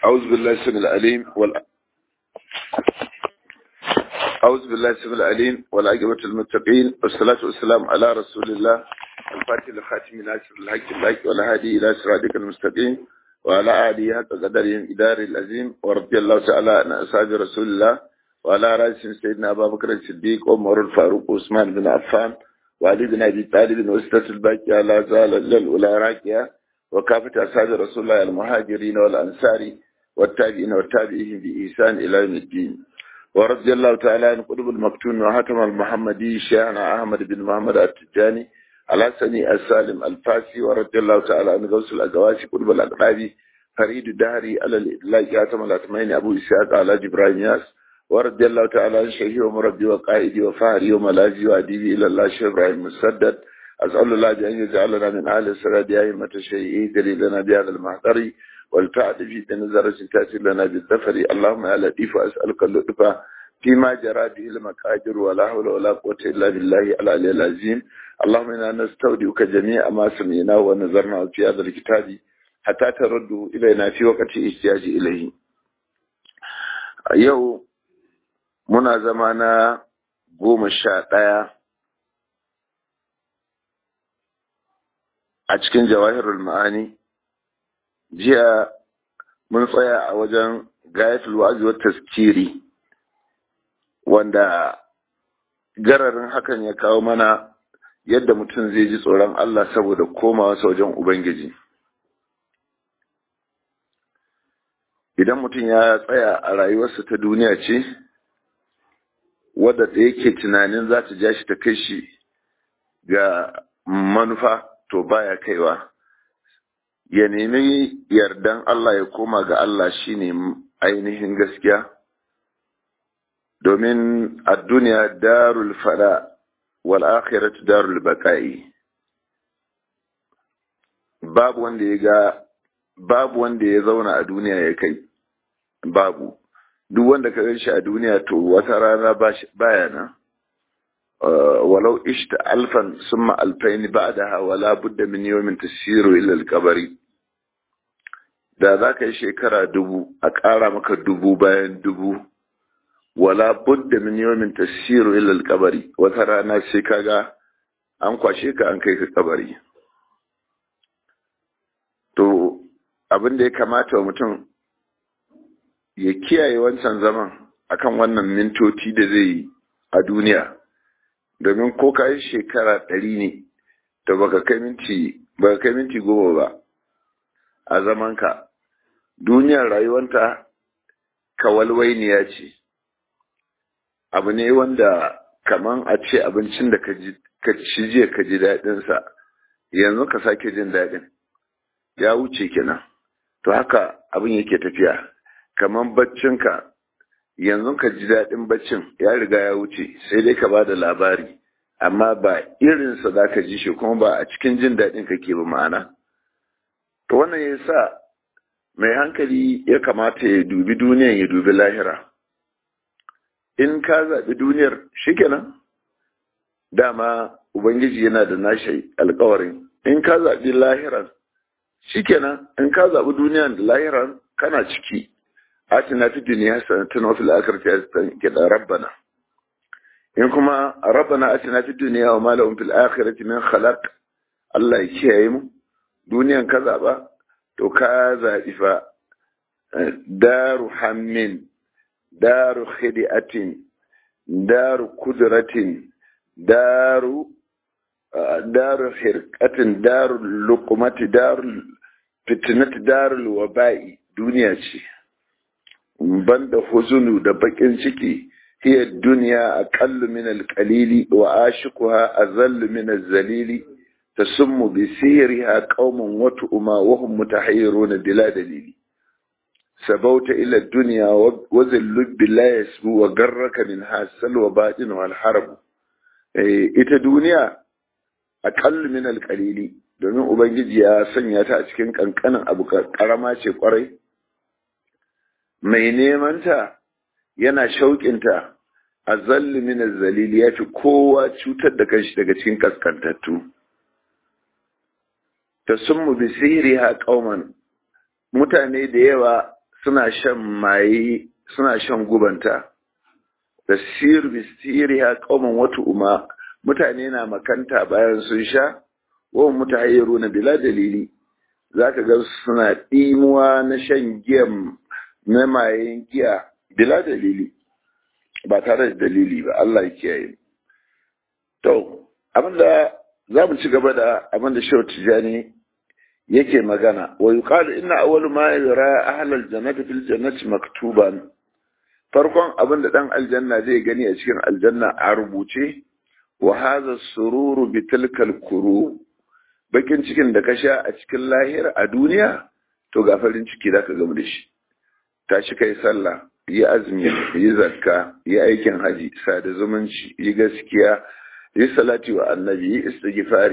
أعوذ بالله السميع العليم والعاقبة للمتقين والصلاة والسلام على رسول الله الفاتح الخاتم ناصر الحق والهادي إلى صراطك المستقيم وعلى آله حق قدره إدار العظيم ورضي الله تعالى عن أصحاب رسول الله وعلى رأسهم سيدنا أبا بكر الصديق وعمر الفاروق وعثمان بن عفان وعلي بن أبي طالب وأسرة الباقية لا زال للأولى راكية وكافة أصحاب رسول الله المهاجرين والأنصار والتابعين والتابعين بإحسان إلى يوم الدين ورضي الله تعالى عن قطب المكتوم وحاتم المحمدي شيخنا أحمد بن محمد التجاني الحسني السالم الفاسي ورضي الله تعالى عن غوث الأقواسي قطب الأقرابي فريد الدهري على الإطلاق حاتم الأتمين أبو إسحاق على جبرائيل ياس ورضي الله تعالى عن شيخي ومربي وقائدي وفهري وملاذي وأديبي إلى الله شيخ إبراهيم مسدد أسأل الله أن يجعلنا من أهل السراد أئمة الشيعي دليلنا بهذا المحضر والتعد في نظرة تأتي لنا بالظفر اللهم يا لطيف أسألك اللطف فيما جرى به المقادير ولا حول ولا قوة إلا بالله العلي العظيم اللهم إنا نستودعك جميع ما سمعنا ونظرنا في هذا الكتاب حتى ترده إلينا في وقت احتياج إليه. يوم muna zama na 11 a cikin jawahirul ma'ani. Jiya mun tsaya a wajen gayatul wa'azi wa tazkiri wanda gararin hakan ya kawo mana yadda mutum zai ji tsoron Allah saboda komawa wajen Ubangiji. Idan mutum ya tsaya a rayuwarsa ta duniya ce wadda da yake tunanin za ta ja shi ta kai shi ga manufa to baya kaiwa, ya nemi yardan Allah ya koma ga Allah shine ainihin gaskiya, domin a duniya darul fada wal akhiratu darul baqa'i. Babu wanda ya zauna a duniya ya kai, babu. Duk wanda ka gan shi a duniya to wata rana baya nan. Walau ishta alfan summa alfaini ba'daha wala budda min yawmin tasiru ila al-qabri. Da za ka yi shekara 1000 a ƙara maka 1000 bayan 1000 wala budda min yawmin tasiru ila al-qabri. Wata rana sai kaga an kwashe ka an kai ka kabari. To abin da ya kamata wa mutum ya kiyaye wancan zaman akan wannan mintoci da zai yi a duniya, domin ko ka yi shekara 100 ne da baka kai minti 10 ba a zamanka. Duniyar rayuwanta kawalwainiya ce, abu ne wanda kaman a ce abincin da ka ci jiya ka ji daɗinsa yanzu ka sake jin daɗin ya wuce kenan. To haka abin yake tafiya. Kaman baccinka yanzu ka ji daɗin baccin ya riga ya wuce, sai dai ka ba da labari, amma ba irinsa za ka ji shi kuma ba a cikin jin daɗin kake ba ma'ana. To wannan ya sa mai hankali ya kamata ya dubi duniyan ya dubi lahira. In ka zaɓi duniyar shikenan, dama Ubangiji yana da nashi alƙawarin. In ka zaɓi lahiran shikenan, in ka zaɓi duniyan da lahiran kana ciki. atina fi dunya hasanatan wa fil akhirati hasanatan kida rabbana. In kuma rabbana atina fi dunya wa ma lahum fil akhirati min khalaq, Allah ya kiyaye mu. Duniyan ka zaba to ka zabi fa daru hammin, daru khidiatin, daru kudratin, daru hirqatin, daru luqmati, daru fitnati, daru waba'i. Duniya ce banda huzunu da bakin ciki. hiya dunya aqallu min al-qalili wa ashiquha azallu min az-zalili tasummu bi sihriha qaumun wa tu'ma wa hum mutahayyirun bila dalili. sabauta ila dunya wa zallu billahi yasbu wa garraka min hasal wa batin wal harb. Ita duniya aqallu min al-qalili, domin ubangiji ya sanya ta a cikin kankanin abu, karama ce kwarai. Mai nemanta yana shauƙinta a zalli min zalili, ya fi kowa cutar da kanshi daga cikin kaskantattu. Ta sun mu bi sihiri ha ƙauman, mutane da yawa suna shan maye suna shan gubanta da sir bisiriha qauman wata umma mutane na makanta bayan sun sha wa mutahayyiruna bila dalili zaka ga suna dimuwa na shan giyan na mayen giya bila dalili ba tare da dalili ba Allah ya kiyaye to abinda za mu ci gaba da abinda Shehu Tijani yake magana wa yuqalu inna awwalu ma yara ahlal jannati fil jannati maktuban farkon abinda dan aljanna zai gani a cikin aljanna a rubuce wa hadha sururu bi tilkal kuru bakin cikin da ka sha a cikin lahira a duniya to ga farin ciki zaka gamu da shi tashi kai sallah yi azumi yi zakka yi aikin haji sada zumunci yi gaskiya yi salati wa annabi yi istighfar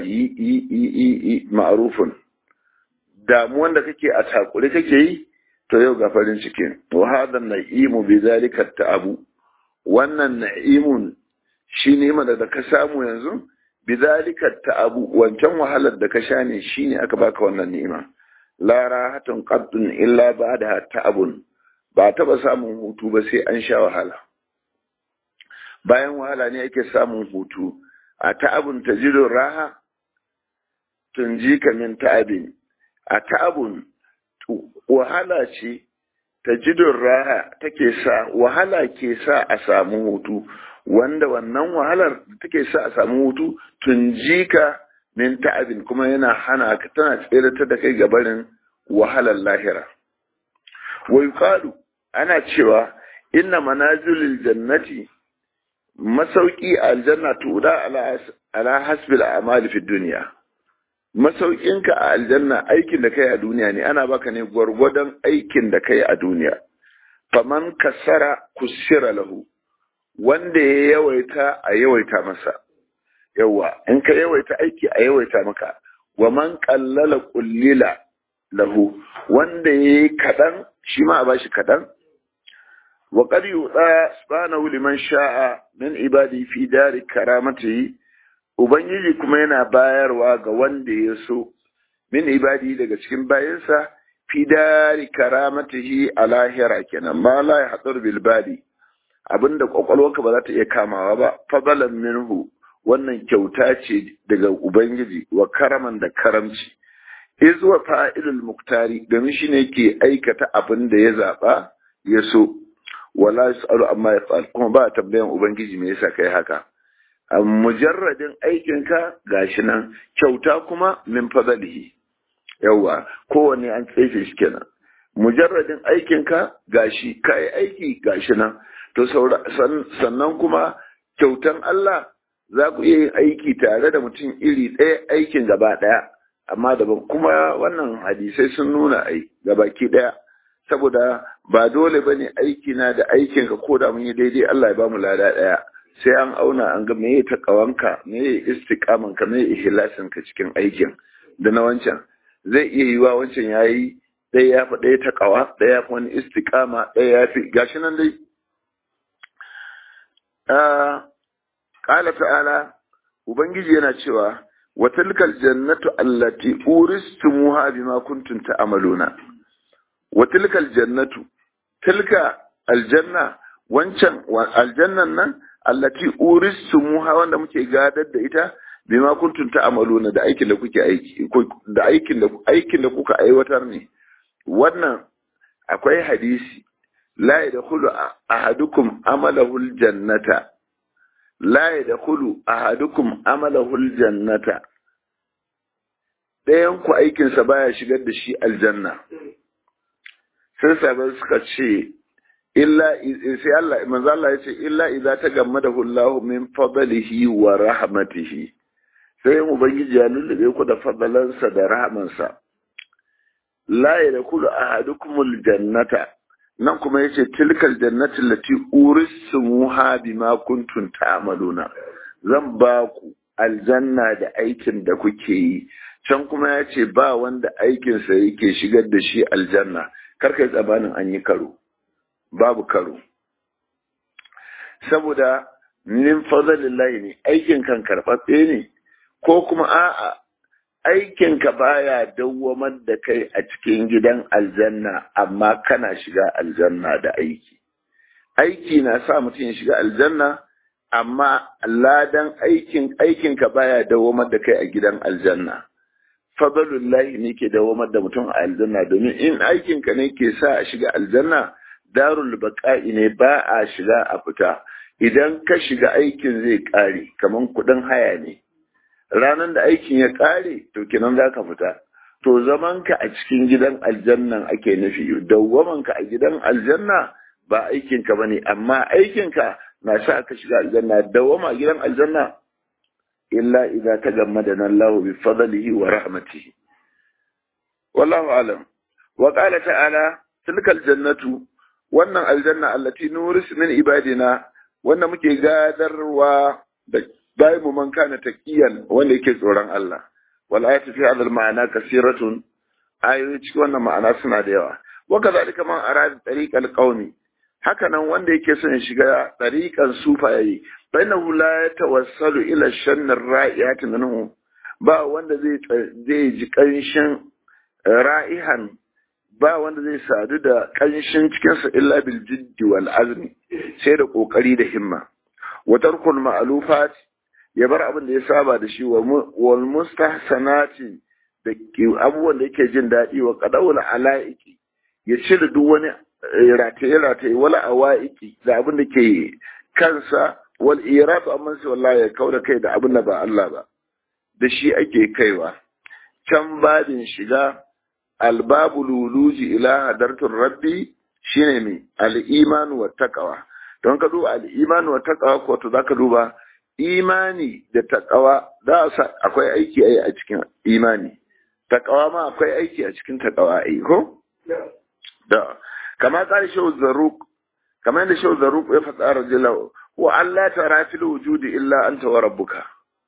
yi ma'rufun damuwan da kake a takure kake yi to yau ga farin cikin wa hada na'imu bi zalika ta'abu wannan na'imun shine mana da ka samu yanzu bi zalika ta'abu wancan wahalar da ka sha ne shine aka baka wannan ni'ima la rahatun qaddun illa ba'da ta'abun ba taba samun hutu ba sai an sha wahala bayan wahala ne ake samun hutu a ta'abun tajidu raha tunjika min ta'abin a ta'abun wahala ce tajidun raha take sa wahala ke sa a samu hutu wanda wannan wahalar take sa a samu hutu tunjika min ta'abin kuma yana hana ka tana tsirata da kai gabarin wahalar lahira wa yuqalu ana cewa inna manazilul jannati masauki aljanna tuda ala hasbil a'mali fi dunya masaukinka a aljanna aikin da kai a duniya ne ana baka ne gwargwadon aikin da kai a duniya faman kasara kusira lahu wanda ya yawaita a yawaita masa yawa in ka yawaita aiki a yawaita maka wa man qallala qullila lahu wanda yayi kadan shi ma a bashi kadan wa qad yuda subhanahu liman sha'a min ibadi fi dari karamatihi ubangiji kuma yana bayarwa ga wanda ya so min ibadi daga cikin bayansa fi dari karamatihi a lahira kenan ma la yahdur bil badi abinda kwakwalwarka ba za ta iya kamawa ba fadalan minhu wannan kyauta ce daga ubangiji wa karaman da karamci izwa fa'ilul muktari domin shine yake aikata abin da ya zaba ya so wala yasalu amma yafal kuma ba tambayan ubangiji me yasa kai haka mujarradin aikinka gashi nan kyauta kuma min fadalihi yawa kowanne an tsefe shi kenan mujarradin aikinka gashi kai aiki gashi nan to sannan kuma kyautan Allah za ku iya yin aiki tare da mutum iri ɗaya aikin gaba ɗaya amma daban kuma wannan hadisai sun nuna ai gabaki ɗaya saboda ba dole bane aiki na da aikinka ko da mun yi daidai Allah ya bamu lada ɗaya sai an auna an ga meye takawanka meye istiqamanka meye ikhlasinka cikin aikin da na wancan zai iya yiwa wancan yayi ɗaya ya fi ɗaya takawa ɗaya ya fi wani istiqama ɗaya ya fi gashi nan dai qala ta'ala ubangiji yana cewa wa tilkal jannatu allati uristumuha bima kuntum ta'maluna wa tilkal jannatu tilka aljanna wancan aljannan nan allati uristumuha wanda muke gadar da ita bima kuntum ta'maluna da aikin da kuke aiki da aikin da kuka aiwatar ne wannan akwai hadisi la yadkhulu ahadukum amalahu aljannata la yadkhulu ahadukum amalahu aljannata dayan ku aikin sa baya shigar da shi aljanna sai sabai suka ce illa sai Allah manzo Allah yace illa idza tagammadahu Allah min fadlihi wa rahmatihi sai ubangiji ya lullube ku da fadalansa da rahmansa la yadkhulu ahadukumul jannata nan kuma yace tilkal jannati allati urisumuha bima kuntum ta'maluna zan ba ku aljanna da aikin da kuke yi can kuma yace ba wanda aikin sa yake shigar da shi aljanna karkai tsabanin an yi karo babu karo saboda min fadlillahi ne aikin kan karɓaɓɓe ne ko kuma a'a aikinka baya dawwamar da kai a cikin gidan aljanna amma kana shiga aljanna da aiki. Aiki na sa mutum ya shiga aljanna amma ladan aikinka baya dawwamar da kai a gidan aljanna. Fadlullahi ne ke dawwamar da mutum a aljanna, domin in aikinka ne ke sa a shiga aljanna, darul baqa'i ne, ba a shiga a fita. Idan ka shiga aikin zai kare, kaman kudin haya ne. Ranar da aikin ya kare to kenan za ka fita. To zamanka a cikin gidan aljannan ake nufi, dawwamanka a gidan aljanna ba aikinka bane, amma aikinka na sa ka shiga aljanna. Dawwama a gidan aljanna illa idza tagammadana Allahu bi fadlihi wa rahmatihi. Wallahu alam. Wa qala ta'ala tilkal jannatu, wannan aljanna allati nuris min ibadina, wanda muke gadarwa da daimu man kana taqiyan, wanda yake tsoron Allah. Wal ayatu fi hadha al ma'ana kasiratun, ayoyi cikin wannan ma'ana suna da yawa. Wa kadhalika man arada tariqal qaumi, haka nan wanda yake son shiga tariqan sufaye, bainahu la yatawassalu ila shannar ra'iyat minhu, ba wanda zai ji kanshin ra'ihan, ba wanda zai sadu da kanshin cikinsa illa bil jiddi wal azmi, sai da kokari da himma. Wa tarkul ma'lufat, ya bar abin da ya saba da shi, wal mustahsanati, da abubuwan da yake jin daɗi, wa qadawul alaiki, ya cire duk wani rataye wala awaiki, da abin da ke kansa, wal iratu amman sai wallahi ya kauda kai da abin da ba Allah ba, da shi ake kaiwa. Can babin shiga albabu luluji ila hadartur rabbi shine mai al-iman wa taqwa. Don ka duba al-iman wa taqwa, ko to zaka duba imani da taqwa, da akwai aiki a cikin imani, taqwa ma akwai aiki a cikin taqwa ko da kama kare shehu zarruq, kamar yadda shehu zarruq ya faɗa radiyallahu wa Allah tara fil wujudi illa anta wa rabbuka.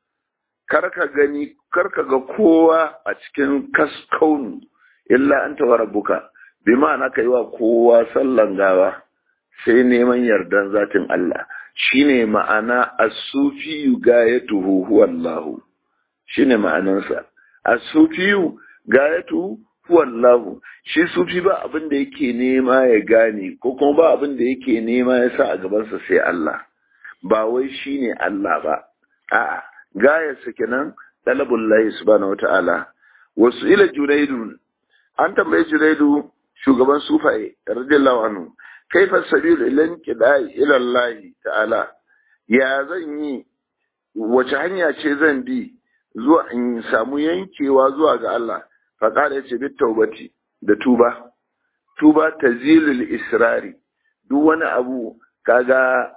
Karka ga kowa a cikin kaunu illa anta wa rabbuka, bi ma'ana kai wa kowa sallan gawa sai neman yardan zatin Allah. Shine ma'ana as-sufi gayatuhu huwa Allah, shine ma'anansa. As-sufi gayatuhu huwa Allah. Shi sufi ba abin da yake nema ya gane, ko kuma ba abin da yake nema ya sa a gabansa sai Allah. Ba wai shine Allah ba, a'a gayarsa kenan talabullahi subhanahu wata'ala. Wasu ila Junaidu, an tambaye Junaidu shugaban sufaye radiyallahu anhu, kaifa sabilu ilan qidai ila Allah ta'ala, ya zan yi, wace hanya ce zan bi zuwa in samu yankewa zuwa ga Allah? Fa qala yace bit taubati, da tuba tazilul israri, duk wani abu kaga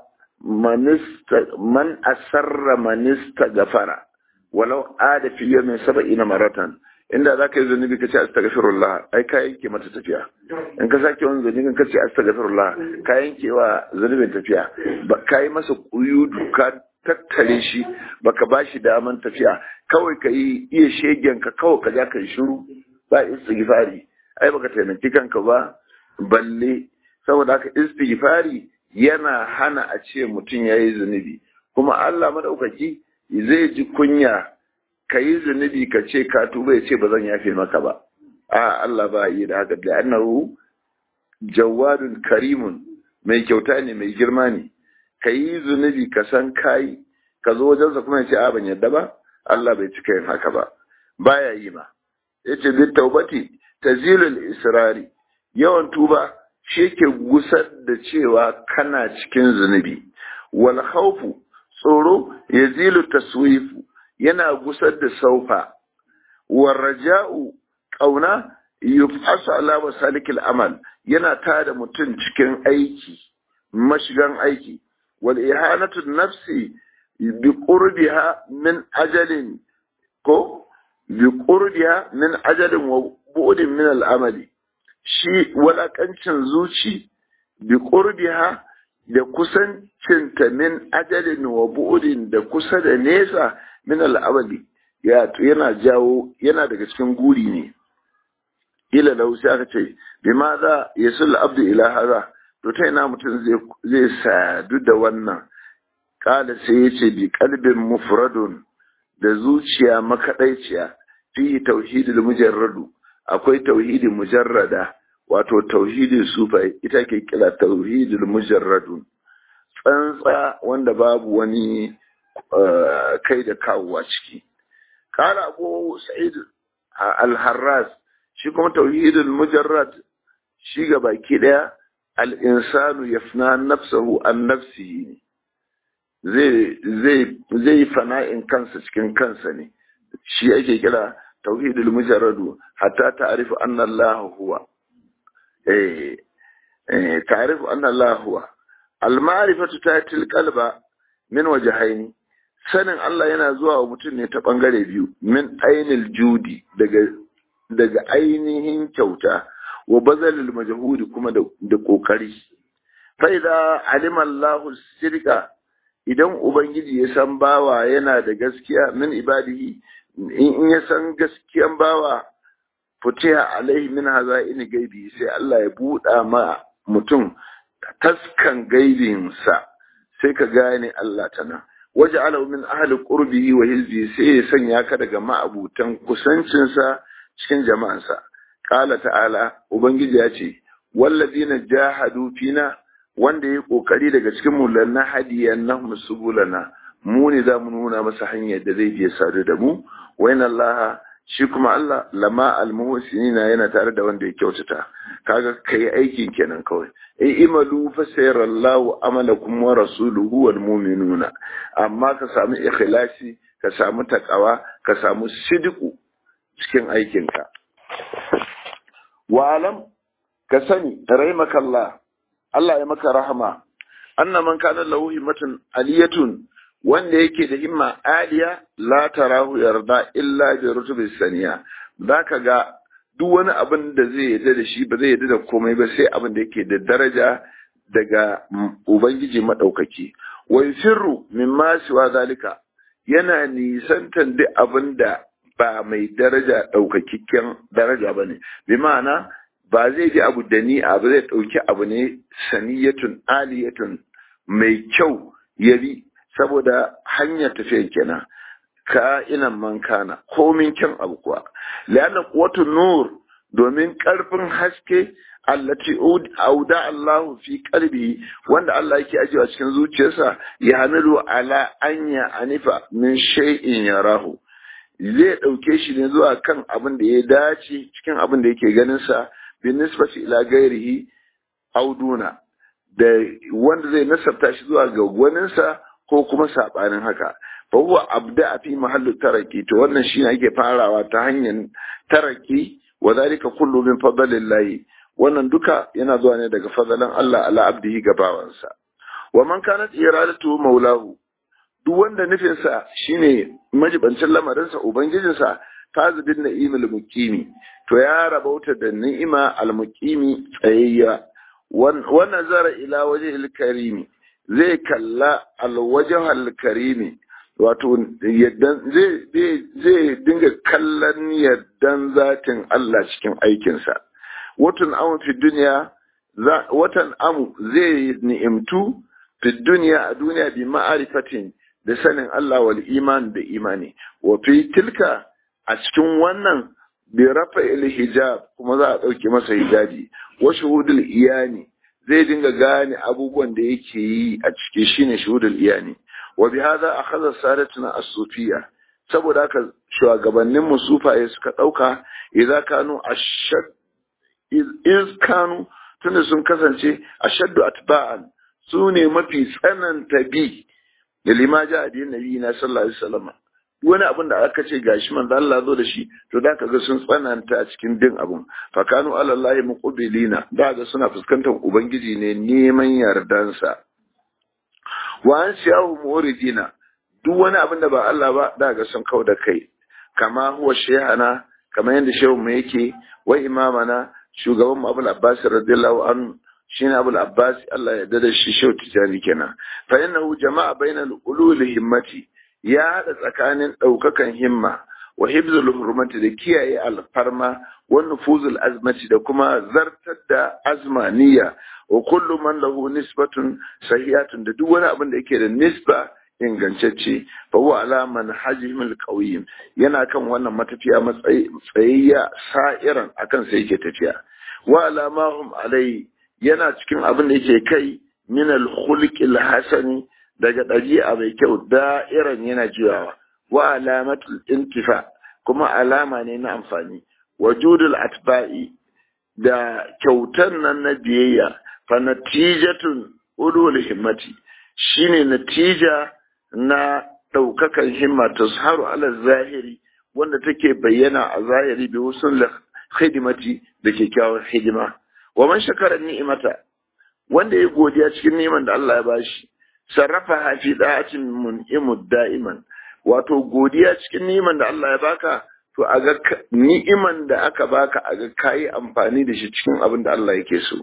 man asarra manista gafara walau ada fi yawmin 70 maratan. Inda zaka yi zunubi kace astaghfirullah, ai ka yanke mata tafiya. In ka sake wani zunubi kace astaghfirullah, ka yanke wa zunubin tafiya. Ka yi masa kuyudu, ka tattare shi, baka bashi daman tafiya. Kawai ka yi iya shegen ka, kawai ka ja ka shiru, ba istighfari, ai baka taimaki kanka ba. Balle saboda haka istighfari yana hana a ce mutum ya yi zunubi, kuma Allah madaukaki zai ji kunya ka yi zunubi ka ce ka tuba, ya ce ba zan yafe maka ba. Allah ba yi da haka, da annahu jawadun karimun, mai kyauta ne, mai girma ne. Ka yi zunubi ka san kayi, ka zo wajensa kuma ya ce ban yadda ba, Allah bai cika yin haka ba, baya yi ma. Yace bi taubati tazilul israri, yawan tuba shi ke gusar da cewa kana cikin zunubi. Wal khawfu, tsoro, yazilu taswifu, yana gusar da saufa. War raja'u, kauna, yuf'asu ala masalikil amal, yana tada mutum cikin aiki, mashigan aiki. Wal ihanatu nafsi bi qurbiha min ajalin, ko bi qurbiha min ajalin wa bu'din min al-amali. Shi walakancin zuci bi qurbiha, da kusancinta min ajalin wa bu'din, da kusa da nesa min al'amali, yana jawo, yana daga cikin guri ne. Ila lahu, sai aka ce bi ma za yasul abdu ila hada, to ta ina mutum zai sadu da wannan? Kala sai ya ce bi qalbin mufradun, da zuciya makaɗaiciya, fi tauhidul mujarradu akwai tauhidin mujarrada wato tauhidin sufai ita ke kira tauhidul mujarradu tsantsa wanda babu wani kai da kawowa ciki. Kala Abu Sa'id al-Harras shi kuma tauhidul mujarrad shi ga baki daya al-insanu yafna nafsahu an nafsihi zai fana'in kansa cikin kansa ne shi ake kira tauhidul mujarradu hatta ta'rifu anna Allah huwa ta'rifu anna Allah huwa al-ma'rifatu ta'til qalba min wajhaini sanin Allah yana zuwa wa mutum ne ta bangare biyu min ainil judi daga ainihin kyauta wa bazalil majhudi kuma da kokari fa idza alima Allahu sirqa idan ubangiji ya san bawa yana da gaskiya min ibadihi in ya san gaskiyan bawa futiha alaihi min hazaini gaibi sai Allah ya buɗa ma mutum taskan gaibinsa sai ka gane Allah tana waja'alahu min ahli qurbihi wa hizbi sai ya sanya ka daga ma'abutan kusancinsa cikin jama'ansa qala ta'ala ubangiji ya ce walladina jahadu fina wanda ya kokari daga cikin mu lanna hadiyannahum subulana mu ne za mu nuna masa hanyar da zai je sadu da mu wa inna allaha shi kuma Allah lama almuhsinina yana tare da wanda ya kyautata kaga kai aikin kenan kawai imalu fa sayarallahu amalakum wa rasuluhu wal mu'minuna amma ka samu ikhlasi ka samu takawa ka samu sidiku cikin aikinka wa alam ka sani rahimakallah Allah ya maka rahama anna man kana lahu himmatun aliyatun wanda yake da himma aliya la tarahu yarda illa bi rutubis saniya zaka ga duk wani abin da zai yarda da shi ba zai yarda da komai ba sai abin da yake da daraja daga ubangiji madaukaki wa sirru mimma siwa zalika yana nisantan duk abin da ba mai daraja daukakikken daraja bane bi ma'ana ba zai ji abu da ni abu zai dauki abu ne saniyatun aliyatun mai kyau yabi saboda hanyar tafiya kenan ka inan man kana komin kyan abu kuwa la'anna quwwatu nur domin karfin haske allati auda Allah fi qalbi wanda Allah yake ajiye a cikin zuciyarsa ya hamilu ala anya anifa min shay'in yarahu zai dauke shi ne zuwa kan abin da ya dace cikin abin da yake ganin sa bin nisbati ila gairihi auduna da wanda zai nasabta shi zuwa ga gwaninsa ko kuma sabanin haka fa huwa abda fi mahallu taraki to wannan shine ake farawa ta hanyar taraki wa zalika kullu min fadlillahi wannan duka yana zuwa ne daga fadalan Allah ala abdihi gabawansa wa man kanat iradatu maulahu duk wanda nufin sa shine majibancin lamarin sa ubangijin sa fazibin na'imul muqimi to ya rabauta da ni'ima al muqimi tsayayya wannan zara ila wajhil karimi zai kalla alwajhal karimi wato yaddan zai dinga kallon yaddan zatin Allah cikin aikinsa watan amu fi duniya watan amu zai ni'imtu fi duniya a duniya bi ma'arifatin da sanin Allah wal iman da imani wa fi tilka a cikin wannan bi rafa'il hijab kuma za a dauke masa hijabi wa shuhudul iyani zai dinga gane abubuwan da yake yi a ciki shine shuhudul iyani wa bi hada akhadha sadatuna as-sufiyya saboda haka shugabannin mu sufaye suka dauka idza kanu ashad iz kanu tunda sun kasance ashaddu atba'an sune mafi tsananta bi da limaja addinin nabi na sallallahu alaihi wasallam wani abin da aka ce gashi manzo Allah zo da shi to da kaga sun tsananta a cikin din abun fa kanu alallahi muqbilina da ga suna fuskantar ubangiji ne neman yardansa wa an siyahu muridina duk wani abin da ba Allah ba da ga sun kauda kai kama huwa shaykhana kama yanda shehu mu yake wa imamana shugaban mu Abul Abbas radiyallahu anhu shine Abul Abbas Allah ya yarda da shi shehu tijani kenan fa innahu jama'a bainal ulul himmati ya haɗa tsakanin ɗaukakan himma wa hibzul hurmati da kiyaye alfarma wa nufuzul azmati da kuma zartar da azma niyya wa kullu man lahu nisbatun sahihatun da duk wani abin da yake da nisba ingantacce fa huwa ala manhajihim alqawiyim yana kan wannan matafiya tsayayya sa'iran akan sai yake tafiya wa ala ma hum alai yana cikin abin da yake kai min alkhulqil hasani daga ɗabi'a mai kyau da'iran yana juyawa wa alamatul intifa kuma alama ne na amfani wajudul atba'i da kyautan nan na biyayya fa natijatun ulul himmati shine natija na daukakan himma tazharu ala zahiri wanda take bayyana a zahiri bi usul khidmati da kyakkyawar hidima wa man shakara ni'imata wanda ya godiya cikin ni'iman da Allah ya bashi sarrafa fi da'atin mun'imud da'iman wato godiya cikin ni'iman da Allah ya baka to a ga ni'iman da aka baka a ga kayi amfani da shi cikin abin da Allah yake so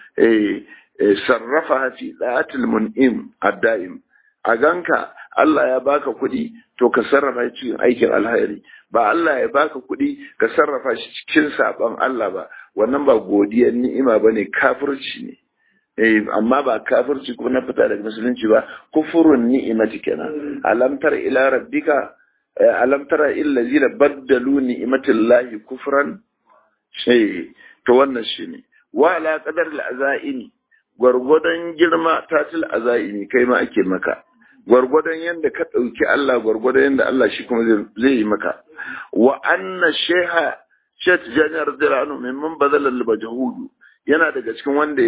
sarrafa fi da'atil mun'im ad-da'im a ganka Allah ya baka kuɗi to ka sarrafa shi cikin aikin alheri ba Allah ya baka kuɗi ka sarrafa shi cikin saban Allah ba wannan ba godiyar ni'ima bane kafirci ne amma ba kafirci kuma na fita daga musulunci ba kufurun ni'imati kenan alam tara ila rabbika alam tara illa zina baddalu ni'matillahi kufran to wannan shine wa ala qadar al-azaini gwargwadon girma tatil azaini kai ma ake maka gwargwadon yanda ka dauki Allah gwargwadon yanda Allah shi kuma zai yi maka wa anna sheha shat janar diranu mimman badala al-majhud yana daga cikin wanda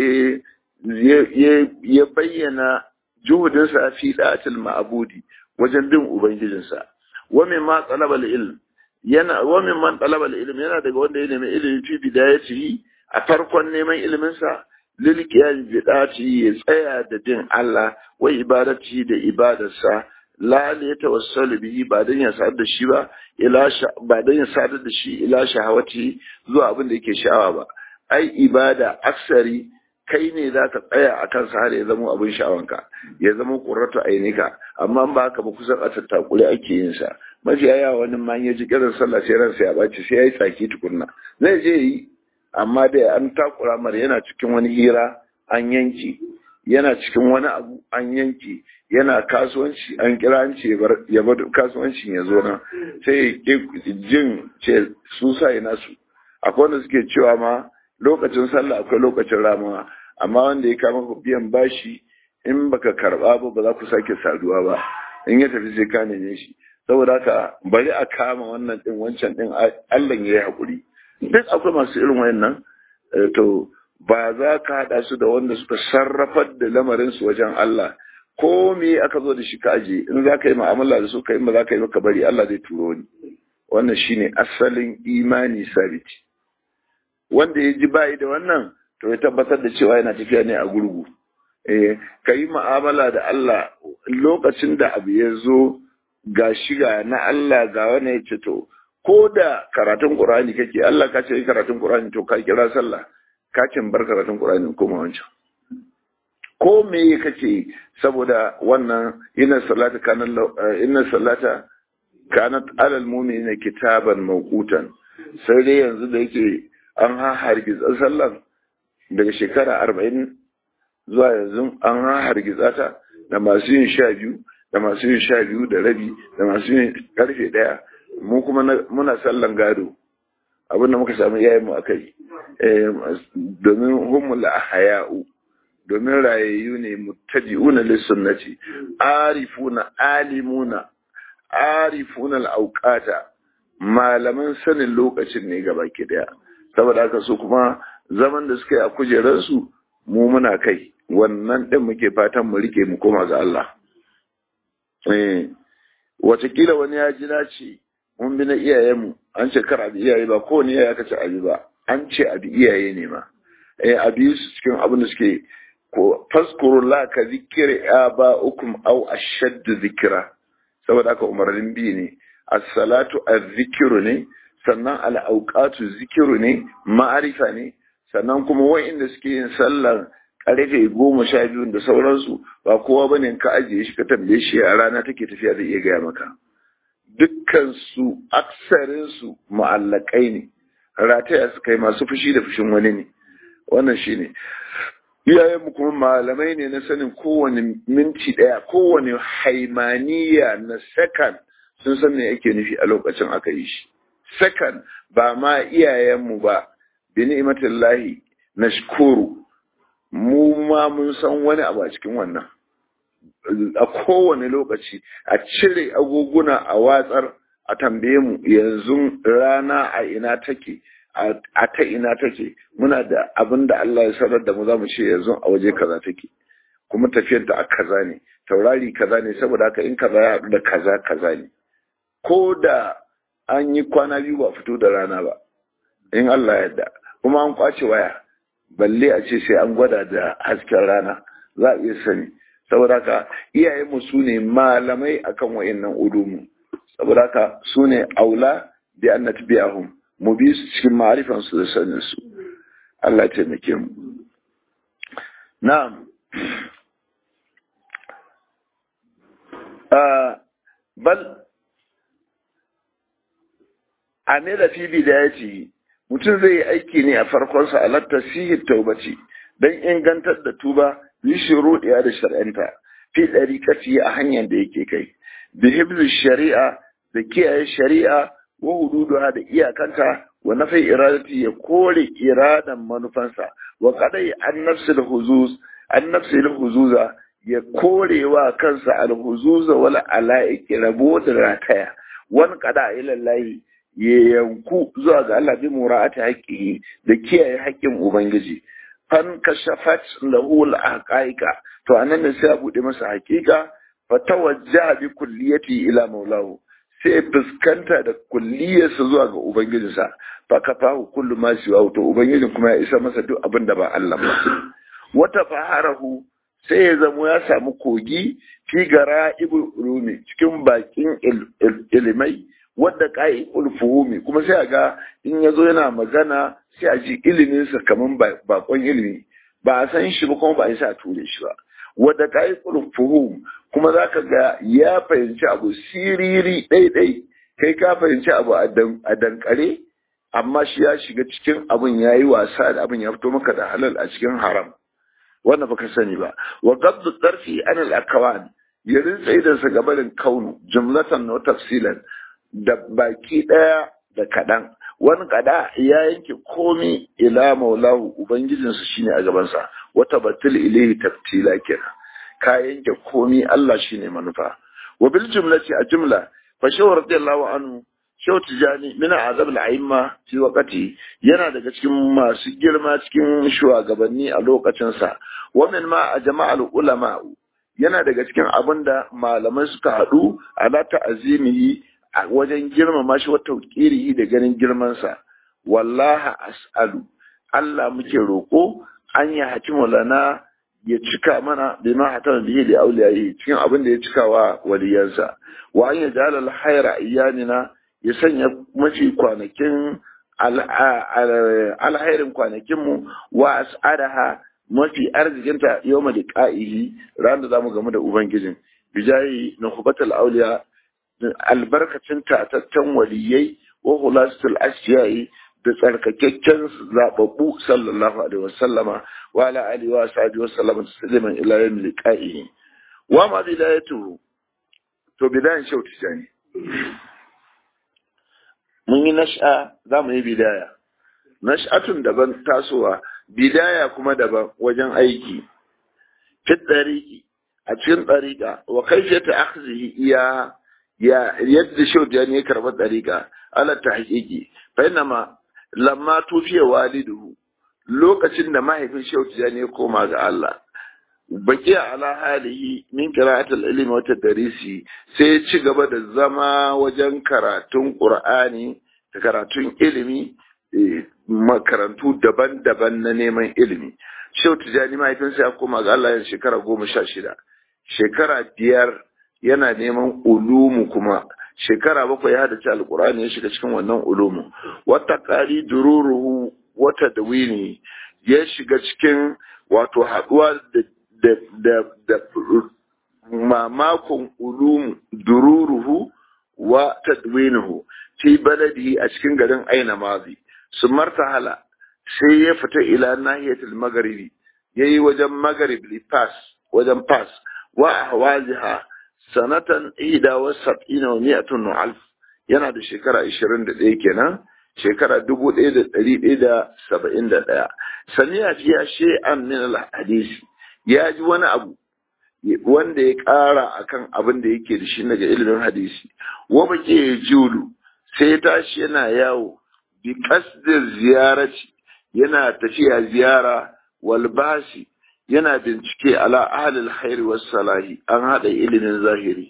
ya bayyana juhudinsa fi da'atil ma'budi wajen bin ubangijinsa wa mimma talaba al-ilm yana wa mimman talaba al-ilm yana daga wanda ya nemi ilimi fi bidayatihi a farkon neman ilimin sa lil qiyam bi da'ati ya tsaya da din Allah wa ibadati da ibadarsa la li tawassalu bihi ba dan ya sadar da shi ba ba dan ya sadar da shi ila shahawati zuwa abin da yake sha'awa ba ai ibada aksari kai ne za ka tsaya a kansa har ya zama abin sha'awanka ya zama ƙurratu ainika amma ba haka ba kusan a tattakure ake yin sa mafiya yawa wani ma ya ji kiran sallah sai ransa ya baci sai ya yi tsaki tukunna zai je yi amma dai an takura mar yana cikin wani hira an yanki yana cikin wani abu an yanki yana kasuwanci an kira an ce ya bar kasuwancin ya zo nan sai jin ce su sa ina su akwai wanda suke cewa ma lokacin sallah akwai lokacin ramawa amma wanda ya kama biyan bashi in baka karba ba za ku sake saduwa ba in ya tafi sai ka neme shi saboda haka bari a kama wannan din wancan din Allah ya yi hakuri duk akwai masu irin wayannan to ba za ka hada su da wanda suka sarrafar da lamarin su wajen Allah ko me aka zo da shi ka aje in za ka yi mu'amala da su ka yi ba za ka yi maka bari Allah zai turo ni wannan shine asalin imani sabiti wanda ya ji bayi da wannan to ya tabbatar da cewa yana tafiya ne a gurgu ka yi mu'amala da Allah lokacin da abu ya zo ga shiga na Allah ga wani ya ce to ko da karatun Qur'ani kake Allah ka ce karatun Qur'ani to ka kira sallah ka kin bar karatun Qur'ani kuma wancan ko me kake saboda wannan inna salata kanat alal mu'minina kitaban mawqutan sai dai yanzu da yake an hargitsa sallan daga shekara 40 zuwa yanzu an hargitsa ta da masu yin 12 da masu yin 12 da rabi da masu yin karfe 1 mu kuma muna sallan gado abinda muka samu yayin mu akai domin humul ahya'u domin rayayyu ne muttabi'una lis-sunnati arifuna alimuna arifuna al-awqata malaman sanin lokacin ne gaba ki daya saboda haka su kuma zaman da suka yi a kujerarsu mu muna kai wannan ɗin muke fatan mu rike mu koma ga Allah watakila wani ya ji ce mun bi na iyayenmu an ce kar abi iyaye ba kowane iyaye aka ce abi ba an ce abi iyaye ne ma abi su cikin abin da suke ko faskuru la ka zikiri aba'ukum aw ashadd zikra saboda haka umarnin bi ne as-salatu az-zikru ne sannan al-awqatu zikru ne ma'arifa ne sannan kuma wa'inda suke yin sallar karfe 12 da sauransu ba kowa bane ka ajiye shi ka tambaye shi a rana take tafiya zai iya gaya maka dukkan su aksarin su mu'allakai ne rataya su kai masu fushi da fushin wani ne wannan shine iyayenmu kuma malamai ne na sanin kowane minti ɗaya, kowane haimaniya na second sun san me yake nufi a lokacin aka yi shi. Second ba ma iyayenmu ba, bi ni'matillahi nashkuru, mu ma mun san wani abu a cikin wannan. A kowane lokaci a cire agoguna a watsar, a tambaye mu yanzu rana a ina take, a ta ina take, muna da abin da Allah ya sanar da mu za mu ce yanzu a waje kaza take, kuma tafiyar da a kaza ne, taurari kaza ne, saboda haka in kaza ya haɗu da kaza kaza ne. Ko da an yi kwana biyu ba fito da rana ba, in Allah ya yarda, kuma an kwace waya, balle a ce sai an gwada da hasken rana, za a iya sani. Saboda haka iyayenmu su ne malamai akan wa'annan ulumu, saboda haka su ne aula bi an natbi'ahum, mu bi su cikin ma'arifan su da sanin su. Allah ya taimake mu. Na'am. Bal amila fi bidayati, mutum zai yi aiki ne a farkonsa ala tasihi taubati dan ingantar da tuba yi shuruɗiya da shar'anta fi ɗariƙaci a hanyar da yake kai, bi hibzu shari'a da kiyaye shari'a wa hududuha da iyakanta wa nafai iradati ya kore iradan manufansa wa qadai an nafsil huzuza ya korewa kansa alhuzuza wal ala'iqi rabo da rataya wan qada ila lahi ya yanku zuwa ga Allah bi mura'ati haqqihi da kiyaye haƙƙin ubangiji. Fan kashafat lahu al-haqaiqa, to anan ne sai a bude masa haƙiƙa, fa tawajjaha bi kulliyati ila maulahu, sai fuskanta da kulliyarsa zuwa ga ubangijinsa, fa kafahu kullu ma siwa, to ubangijin kuma ya isa masa duk abin da ba Allah ba. Wata faharahu, sai ya zamo ya samu kogi fi gara'ibul ulumi, cikin bakin ilimai, wadda ƙa'i'ul fuhumi, kuma sai a ga in ya zo yana magana sai a ji iliminsa kamar bakon ilimi, ba a san shi ba kuma ba a yi sa ture shi ba. Wadda ƙa'i'ul fuhum, kuma za ka ga ya fahimci abu siriri ɗaiɗai, kai ka fahimci abu a dankare, amma shi ya shiga cikin abin ya yi wasa da abin ya fito maka da halal a cikin haram. Wannan baka sani ba. Wa gabdu ɗarfi anil akawan, ya rinsa idansa gabanin kaunu, jumlatan na tafsilan, da baki ɗaya da kaɗan, wani kada ya yanke komi ila maulahu ubangijinsa shine a gabansa, wata batil ilahi tabtila kenan, ka yanke komi Allah shine manufa. Wa bil jumlati a jumla fa shaw radiyallahu anhu shaw tijani min azab al aimma fi waqti, yana daga cikin masu girma cikin shugabanni a lokacin sa. Wa min ma jama'al ulama, yana daga cikin abinda malamai suka hadu ala ta'azimihi a wajen girmama shi wata ƙirihi da ganin girmansa. Wallaha as'alu, Allah muke roƙo an yi hakimu lana ya cika mana da ma hatan bihi da auliyayi cikin abin da ya cika wa waliyansa, wa an yaj'al al-hayra iyanina, ya sanya mafi kwanakin alhairin kwanakin mu, wa as'adaha mafi arzikinta yawma liqa'ihi, ran da zamu gamu da ubangijin, bijayi nukhbatul auliya, albarkacin tatattan waliyai wa khulasatul asiyai, da tsarkakakken zababbu sallallahu alaihi wasallama wa ala alihi wa sahbihi wasallama tasliman ila yawm liqa'ihi. Wa ma bidayatu, to bidayan shauti jani mun yi nash'a, za mu yi bidaya. Nash'atun daban tasowa, bidaya kuma daban wajen aiki. Fi dariki, a cikin dariqa, wa kayfiyatu akhzihi iya ya yadda shauti jani ya karɓar dariqa ala tahqiqi. Fa inma lamma tufiya walidu, lokacin da mahaifin shauti jani ya koma ga Allah, baki ala halihi min qira'atul ilmi wa tadrisi, sai ya ci gaba da zama wajen karatun Qur'ani da karatun ilimi, makarantu daban-daban na neman ilimi. Shehu Tijani mahaifinsa ya koma ga Allah yan shekara 16, shekara 5 yana neman ulumu, kuma shekara 7 ya hadace alqur'ani, ya shiga cikin wannan ulumu. Wata qari dururuhu wata dawini, ya shiga cikin wato haduwa da mamakon ulumu dururuhu wa tadwinuhu fi baladihi, a cikin garin Aina Mazi. Su martahala, sai ya fita ila nahiyatul magharibi, yayi wajen Maghrib Pass wajen Pass wa ahwaziha sanatan 71 yana da shekara 21 kenan shekara 1171 saniya fiya shay'an min al-hadisi ya ji wani abu wanda ya ƙara akan abin da yake da shi daga ilimin hadisi wa bake ya julu sai tashi yana yawo bi qasdin ziyarati yana tafiya ziyara wal basi yana bincike ala ahlil khairi was salahi an hada ilimin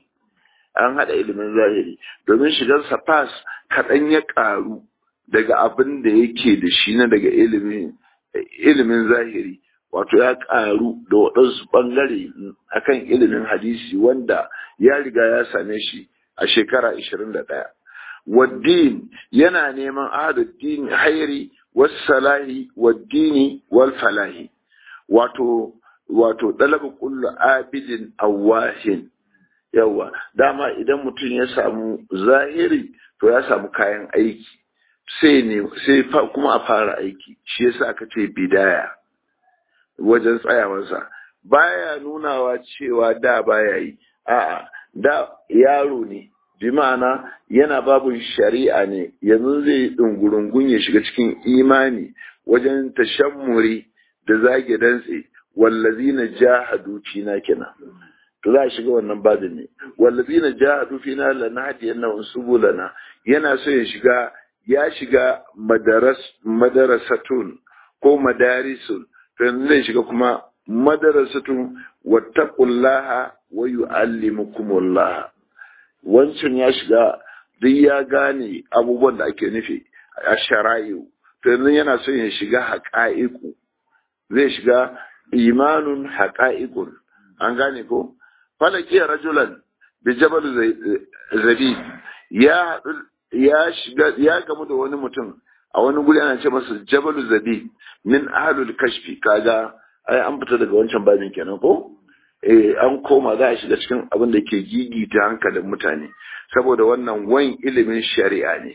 zahiri domin shigar sa pass kadan ya karu daga abin da yake da shi na daga ilimin zahiri wato ya karu da waɗansu ɓangare akan ilimin hadisi wanda ya riga ya same shi a shekara 21 waddin yana neman ahaduddin hairi was salahi waddini wal falahi wato dalabu kullu abidin awahin yawa dama idan mutum ya samu zahiri to ya samu kayan aiki sai kuma a fara aiki shi yasa aka ce bidaya wajen tsayawarsa baya nunawa cewa da baya yi a'a da yaro ne bi ma'ana yana babun shari'a ne yanzu zai dungurungun ya shiga cikin imani wajen tashammuri da zage dantse wallazina jahadu fina kenan to za a shiga wannan babin ne wallazina jahadu fina lanahdiyannahum subulana yana so ya shiga madarasatun ko madarisun to yanzu zai shiga kuma madarasatun wattaqullaha wa yu'allimukumullah wancan ya shiga duk ya gane abubuwan da ake nufi a shara'i'u to yanzu yana so ya shiga haqa'iqu zai shiga imanun haqa'iqun an gane ko falaki rajulan bi jabal zabi ya gamu da wani mutum a wani guri ana ce masa jabalu zabi min ahlul kashfi kaga ai an fita daga wancan babin kenan ko an koma za a shiga cikin abin da ke gigita hankalin mutane saboda wannan wan ilimin shari'a ne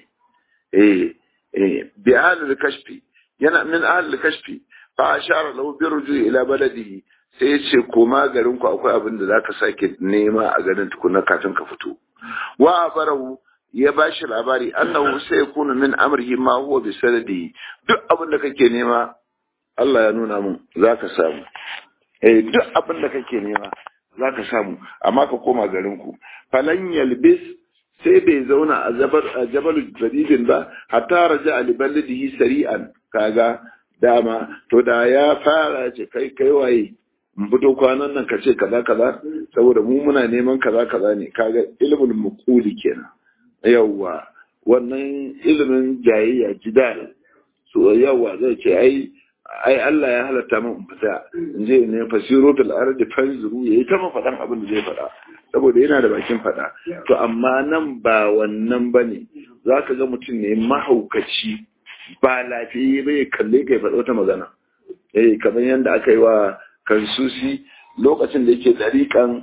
bi ahlul kashfi yana min ahlul kashfi fa ashara lahu bi rujui ila baladihi sai ya ce koma garin ku akwai abin da zaka sake nema a garin tukuna kafin ka fito wa barahu ya ba shi labari annahu sai yakunu min amrihi ma huwa bi sanadihi duk abin da kake nema Allah ya nuna mun zaka samu duk abin da kake nema zaka samu amma ka koma garin ku falan yalbis sai bai zauna a jabal jadidin ba hatta raja li baladihi sari'an kaga dama to da ya fara ce kai waye mun fito kwanan nan ka ce kaza saboda mu muna neman kaza ne kaga ilmul muquli kenan yawwa wannan ilimin jayayya jidal so yawwa zai ce ai Allah ya halatta min fita in je ne fasirotul ardi fanzuru yayi ta mafadan abin da zai fada saboda yana da bakin fada to amma nan ba wannan bane zaka ga mutum ne mahaukaci ba lafiya bai kalle kai fada wata magana kamar yanda aka yi wa Kansusi lokacin da yake dariƙan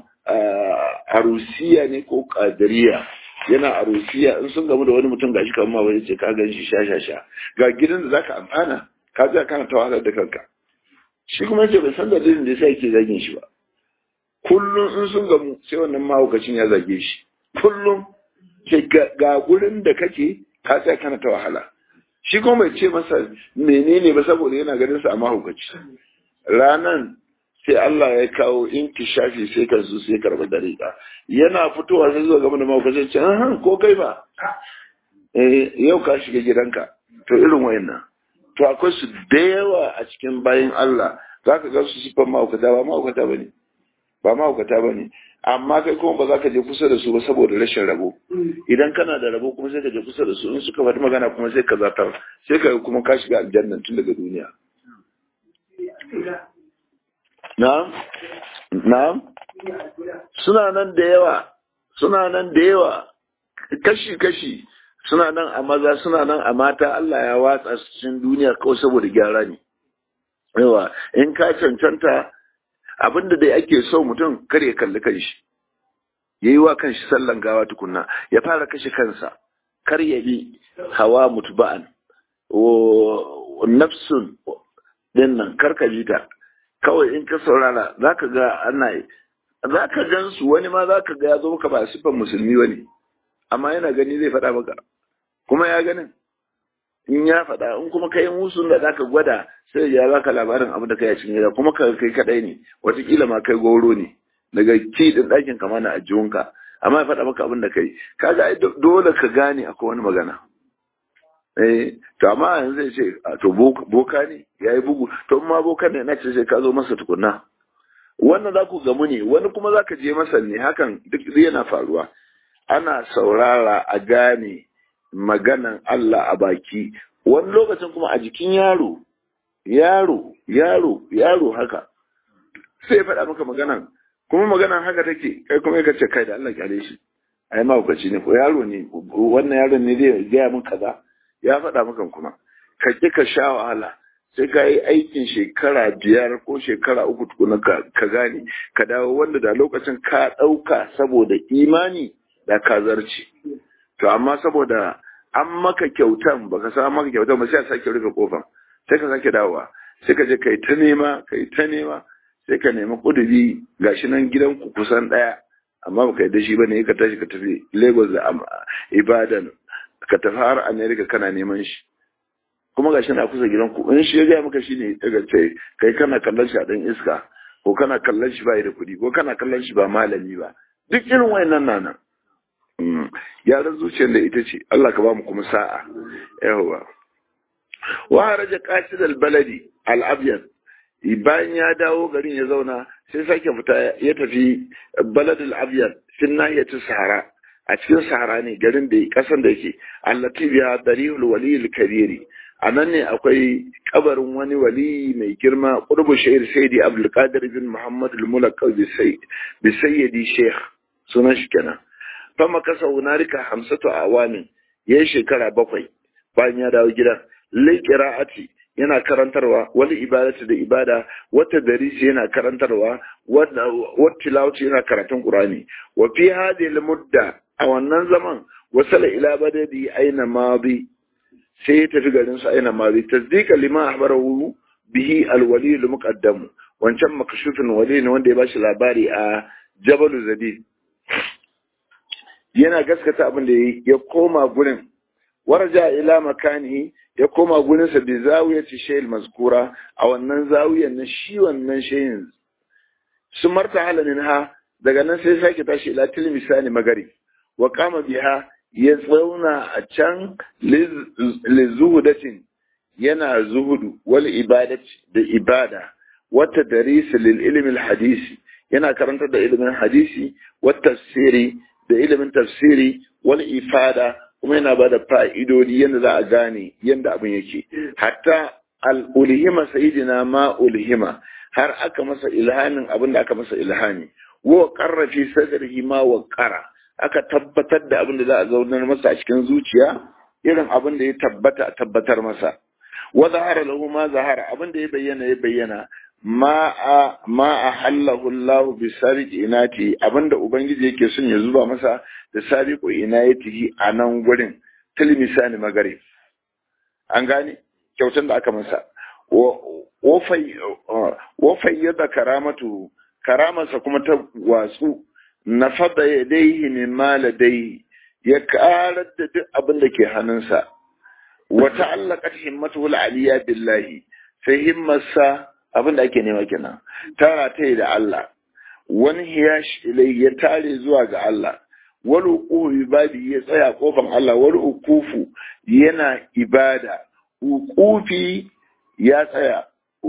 Arusiya ne ko Qadiriya yana Arusiya in sun gamu da wani mutum gashi kamar wani ce ka gan shi sha ga gidan da zaka amfana ka ji kana tawalar da kanka shi kuma yace bai san dalilin da yasa yake zagin shi ba kullum in sun gamu sai wannan mahaukacin ya zage shi kullum ce ga gurin da kake ka tsaya kana ta wahala shi kuma bai ce masa menene ba saboda yana ganin sa a mahaukaci ranan sai Allah ya kawo inkishafi sai kansu sai karɓi dariƙa yana fitowa sai zuwa gaba da mahaukacin ce ko kai ba yau ka shiga gidanka to irin wayannan to akwai su da yawa a cikin bayin Allah za ka ga su sifan mahaukata ba mahaukata ba ne amma kai kuma ba za ka je kusa da su ba saboda rashin rabo idan kana da rabo kuma sai ka je kusa da su in suka faɗi magana kuma sai ka zata sai ka kuma ka shiga aljanna tun daga duniya na'am suna nan da yawa kashi suna nan a maza suna nan a mata Allah ya watsa su cikin duniya kawai saboda gyara ne yawa in ka cancanta abinda dai ake so mutum kar ya kalli kanshi yayi wa kanshi sallan gawa tukunna ya fara kashe kansa kar ya bi hawa mutba'an wa nafsun dinnan karka jita kawai in ka saurara zaka ga zaka gan su, wani ma zaka ga ya zo maka ba sifan musulmi bane, amma yana gani zai faɗa maka kuma ya ganin in ya faɗa, in kuma kai musun da zaka gwada sai ya baka labarin abin da kai a cikin gida, kuma kai kadai ne, watakila ma kai goro ne daga ki din ɗakin kama na ajiyunka, amma ya faɗa maka abin da kai, kaga dole ka gane akwai wani magana. To amma yanzu zai ce to boka ne yayi bugu, to ma boka ne na ce sai ka zo masa tukunna, wannan za ku gamu ne, wani kuma za ka je masa ne, hakan duk yana faruwa. Ana saurara a gane maganan Allah a baki, wani lokacin kuma a jikin yaro haka sai ya faɗa maka maganan, kuma maganan haka take, kai kuma ya ce kai da Allah kyale shi, ai mahaukaci ne ko yaro ne, wannan yaron ne zai gaya min kaza, ya faɗa maka kuma ka ƙi ka sha wahala, sai ka yi aikin shekara 5 ko shekara 3 tukuna ka gane ka dawo, wanda da lokacin ka ɗauka saboda imani da ka zarce. To amma saboda an maka kyautan baka sa maka kyautan ba, sai a sake rufe kofan, sai ka sake dawowa, sai ka je kai ta nema sai ka nemi kuduri, gashi nan gidan ku kusan daya amma baka yadda shi bane, ka tashi ka tafi Lagos da Ibadan, ka tafi har America kana neman shi, kuma gashi na kusa gidan ku, in shi ya ga maka shine daga ce kai kana kallon shi a dan iska, ko kana kallon shi bai da kudi, ko kana kallon shi ba malami ba, duk irin wayannan nan yaran zuciyar da ita ce, Allah ka ba mu kuma sa'a. Yawa wa haraja qasid al-baladi al-abyad, bayan ya dawo garin ya zauna, sai sake fita ya tafi balad al-abyad fi nahiyati sahara, a cikin sahara ne garin da kasan da yake, allati biha darihul wali al-kabiri, anan ne akwai kabarin wani wali mai girma, qurbu shaykh sayyidi abdul qadir bin muhammad al-mulaqab bi sayyidi sheikh, sunan shi kenan. Fama kasa hunarika 5 awamin, yayi shekara 7 bayan ya dawo gidan. Lai qira'ati yana karantarwa, wal ibadatu da ibada, wata darisi yana karantarwa, wata tilawati yana karatun Qur'ani. Wa fi hadhihi al-mudda, a wannan zaman, wasala ila badadi aina madi, sai ya tafi garin su aina madi, tasdiqa lima ahbarahu bihi al-wali al-muqaddam, wancan makashufin wali ne wanda ya bashi labari a Jabal Zadid, yana gaskata abin da ya koma gurin. Warja ila makanihi, ya koma gurinsa bi zawiyati shay'il mazkura, a wannan zawiyan na shi wannan shayin. Su marta halanin ha, daga nan sai sake tashi ila tilmisani magari, wa kama biha, ya tsauna a can lizuhudatin, yana zuhudu wal ibadati da ibada, wata darisi lil ilmi hadisi, yana karantar da ilimin hadisi, wata tafsiri da ilimin tafsiri, wal ifada, kuma yana bada fa'idodi yadda za a gane yadda abin yake. Hatta al-ulhima sayyidina ma ulhima, har aka masa ilhamin abin da aka masa ilhami. Wa qarra fi sadrihi ma wa qara, aka tabbatar da abin da za a zaunar masa a cikin zuciya, irin abin da ya tabbatar masa. Wa zahara lahu ma zahara, abin da ya bayyana. Ma a hallahu Allah bi sariqi inati, abinda ubangiji yake son ya zuba masa da sariqu inayatihi a nan gurin, tilmisani magarib. An gane kyautan da aka masa. Wa fayyada karamansa kuma ta watsu, nafada yadayhi min maladayhi, ya karar da duk abin da ke hannunsa. Wa ta'allaqat himmatuhu al-aliyya billahi, sai himmarsa abin da ake nema kenan, tara ta yi da Allah, wani hiyash ilai ya tare zuwa ga Allah, wani ukufu ibadi ya tsaya kofan Allah, wani ukufu yana ibada, ukufi ya tsaya,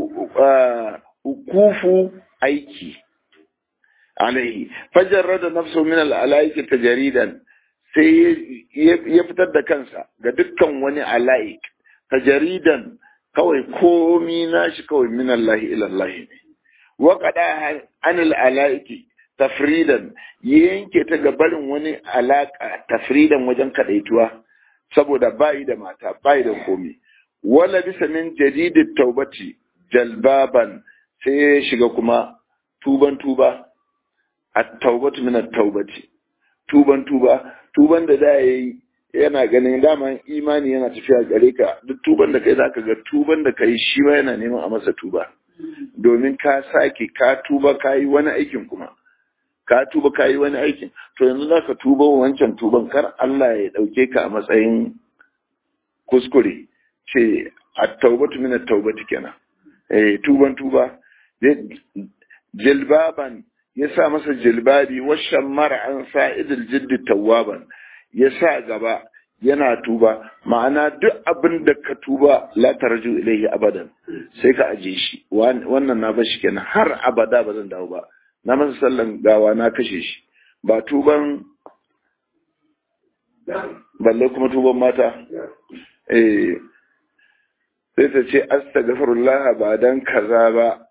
ukufu aiki alaihi, fajar da nafsu min al'alaiki ta jaridan, sai ya fitar da kansa ga dukkan wani alaik ta jaridan, kawai komi nashi kawai min Allah ila Allah ne. Wa qada anil alaiki tafridan, yanke ta gabarin wani alaka tafridan wajen kadaituwa, saboda bai da mata bai da komi. Wala bisa min jadidit taubati jalbaban, sai ya shiga kuma tuba at-taubatu min at-taubati, tuban da yayi, yana ganin daman imani yana tafiya gare ka, duk tuban da kai zaka ga tuban da kai shi ma yana neman a masa tuba. domin ka sake ka tuba ka yi wani aikin kuma ka tuba ka yi wani aikin to yanzu za ka tuba wancan tuban kar Allah ya ɗauke ka a matsayin kuskure ce a taubatu min at-taubati kenan tuban tuba jilbaban ya sa masa jilbabi washan mara an sa'idul jiddi tawwaban ya sa gaba yana tuba ma'ana duk abin da ka tuba la tarju ilayhi abadan sai ka aje shi wannan na bashi kenan har abada ba zan dawo ba na masa sallan gawa na kashe shi ba tuban balle kuma tuban mata sai ta ce astaghfirullah ba dan kaza ba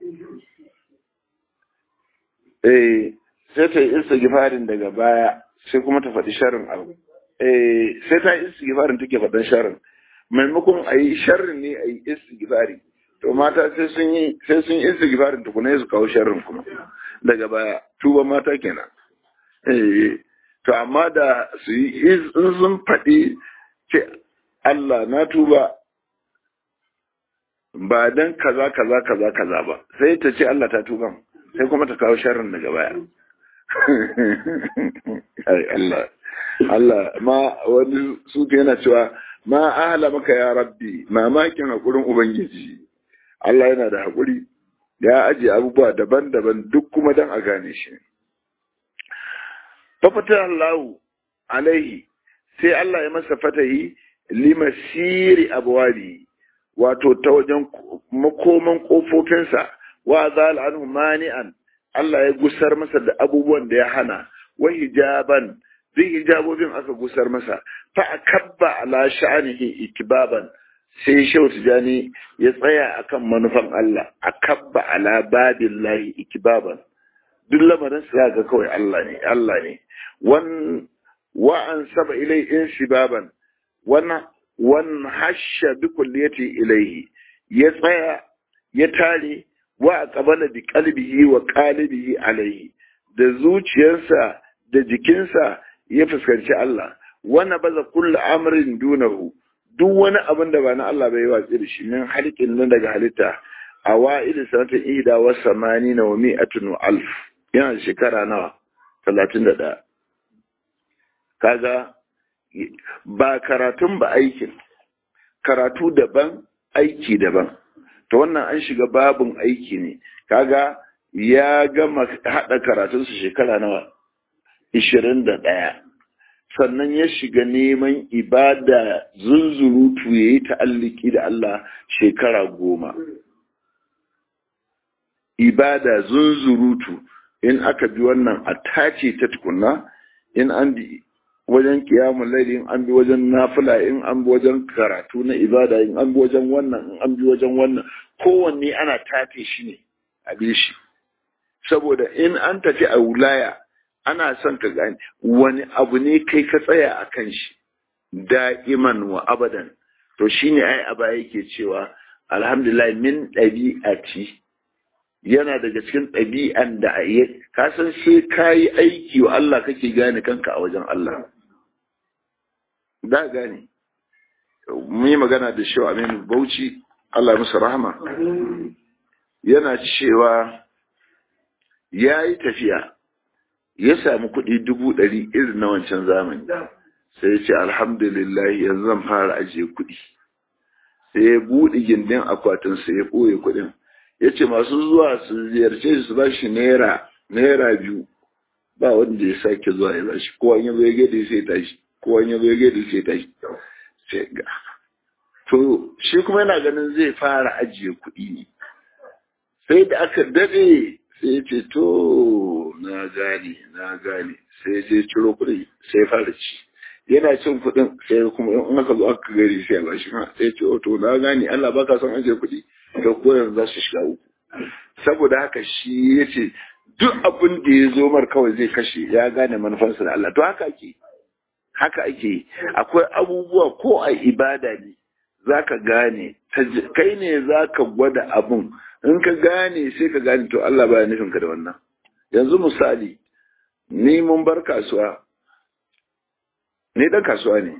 sai ta yi istighfarin daga baya sai kuma ta faɗi sharrin abu sai ta yi istighfarin take faɗin sharrin maimakon a yi sharrin ne a yi istighfari to mata sai sun yi istighfarin tukuna su kawo sharrin kuma daga baya tuba mata kenan to amma da su yi in sun faɗi ce Allah na tuba ba dan kaza kaza kaza kaza ba sai ta ce Allah ta tuba sai kuma ta kawo sharrin daga baya ai Allah ma wani sufi yana cewa ma ahla maka ya rabbi mamakin hakurin ubangiji Allah yana da hakuri ya aje abubuwa daban-daban duk kuma dan a gane shi fafata Allah alaihi sai Allah ya masa fatahi limasiri abwali wato ta wajen makoman kofofinsa wa zal anhu mani'an Allah ya gusar masa da abubuwan da ya hana wa hijaban zai hijabobin aka gusar masa fa akabba ala sha'anihi ikbaban sai Shehu Tijani ya tsaya akan manufan Allah akabba ala babillahi ikbaban duk lamarin sa ga kawai Allah ne wa an saba ilai insibaban wan hasha bi kulliyati ilaihi ya tsaya ya tare wa aqbala bi qalbihi wa qalibihi alaihi da zuciyarsa da jikinsa ya fuskanci Allah wana baza kullu amrin dunahu duk wani abin da ba na Allah bai watsi da shi min halikin nan daga halitta awail sanatin ihda wa samanina wa mi'atun wa alf yana shekara nawa 31 kaga ba karatun ba aikin karatu daban aiki daban to wannan an shiga babun aiki ne kaga ya gama hada karatunsa shekara nawa 21 sannan ya shiga neman ibada zunzurutu ya yi ta'alliki da Allah shekara 10 ibada zunzurutu in aka bi wannan a tace ta tukunna in an bi wajen kiyamun laili in an bi wajen nafila in an bi wajen karatu na ibada in an bi wajen wannan in an bi wajen wannan kowanne ana tace shi ne a bi shi saboda in an tafi a wulaya ana son ka gane wani abu ne kai ka tsaya a kan shi da'iman wa abadan to shine ai aba yake cewa alhamdulillah min ɗabi'ati yana daga cikin ɗabi'an da ka san sai ka yi aiki wa Allah kake gane kanka a wajen Allah da gane mun yi magana da shi Aminu Bauchi Allah musu rahama yana cewa ya yi tafiya ya samu kuɗi 100,000 irin na wancan zamani sai ya ce alhamdulillah yanzu zan fara ajiye kuɗi sai ya buɗe gindin akwatinsa ya ɓoye kuɗin ya ce masu zuwa su ziyarce su ba shi naira 2 ba wanda ya sake zuwa ya ba shi kowa ya zo ya gaida sai tashi kowa ya zo ya gaida sai tashi sai ga to shi kuma yana ganin zai fara ajiye kuɗi ne sai da aka daɗe sai ce to na gane sai je ciro kuɗi sai fara ci yana cin kuɗin sai kuma in aka zo aka gari sai ba shi ma sai ce to na gane Allah baka son ajiye kuɗi to ko yanzu za su shiga uku saboda haka shi yace duk abin da ya zo mar kawai zai kashe ya gane manufarsa da Allah to haka ake akwai abubuwa ko a ibada ne zaka gane kai ne zaka gwada abun in ka gane sai ka gane to Allah baya nufin ka da wannan yanzu misali ni mun bar kasuwa ni dan kasuwa ne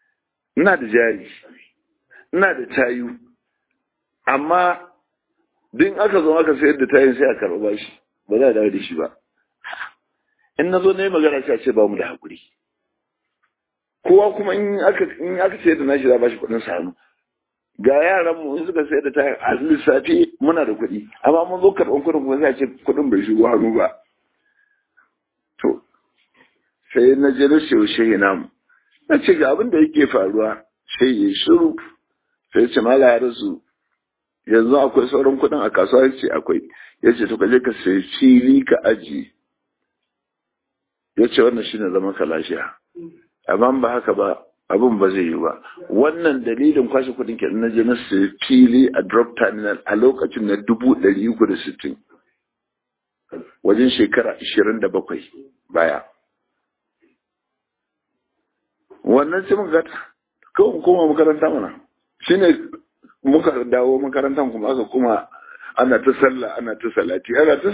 ina da jari ina da tayu amma din aka zo aka sayar da tayin sai a karɓa bashi ba za a dawo da shi ba. In na zo na yi magana sai a ce ba mu da haƙuri. Kowa kuma in aka sayar da nashi za a bashi kuɗin sa hannu. Ga yaran mu in suka sayar da tayin a lissafi muna da kuɗi amma mun zo karɓan kuɗin kuma sai a ce kuɗin bai shigo hannu ba. To sai na je na siyo shehi namu. Na ce ga abin da yake faruwa sai ya shiru sai ce mala ya rasu yanzu akwai sauran kuɗin a kasuwa ya ce akwai ya ce to ka je ka sai fili ka ajiye ya ce wannan shine zama ka lafiya amma ba haka ba abin ba zai yi ba wannan dalilin kwashe kuɗin ke na je na sai fili a drop terminal a lokacin na 360 wajen shekara 27 baya wannan sai muka gata kawai koma makaranta mana shine muka dawo makarantar kuma aka kuma ana ta sallah ana ta salati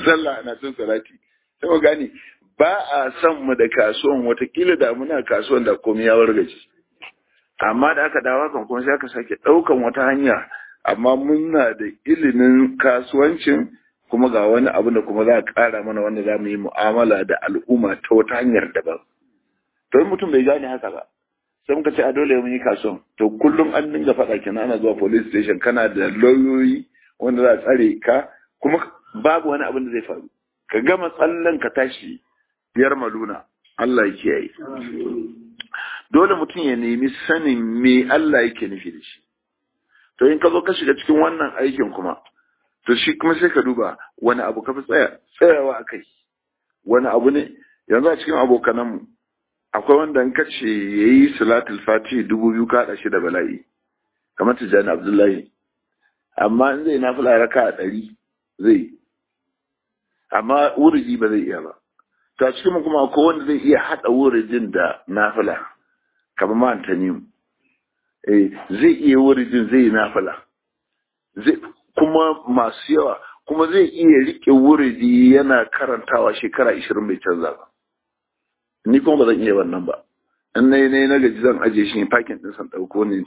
sai mu gani ba a san mu da kasuwan watakila da muna kasuwan da komai ya wargaje amma da aka dawo kan kuma sai aka sake daukan wata hanya amma muna da ilimin kasuwancin kuma ga wani abu da kuma za a kara mana wanda za mu yi mu'amala da al'umma ta wata hanyar daban to mutum bai gane haka ba sai muka ce a dole mun yi kasuwan to kullum an dinga faɗa kenan ana zuwa police station kana da lauyoyi wanda za a tsare ka kuma babu wani abin da zai faru ka gama tsallan ka tashi biyar maluna Allah ya kiyaye dole mutum ya nemi sanin me Allah yake nufi da shi to in ka zo ka shiga cikin wannan aikin kuma to shi kuma sai ka duba wani abu ka fi tsayawa a kai wani abu ne yanzu a cikin abokananmu akwai wanda in ka ce ya yi salatul fati 2000 ka haɗa shi da bala'i kamar Tijjani Abdullahi amma in zai nafila raka 100 zai amma wuridi ba zai iya ba ta cikin kuma akwai wanda zai iya haɗa wuridin da nafila kamar ma Antaniyu zai iya wuridin zai nafila zai kuma masu yawa kuma zai iya riƙe wuridi yana karantawa shekara 20 bai canza ba ni kuma ba zan iya wannan ba in na gaji zan aje shi ne fakin din san dauko wannan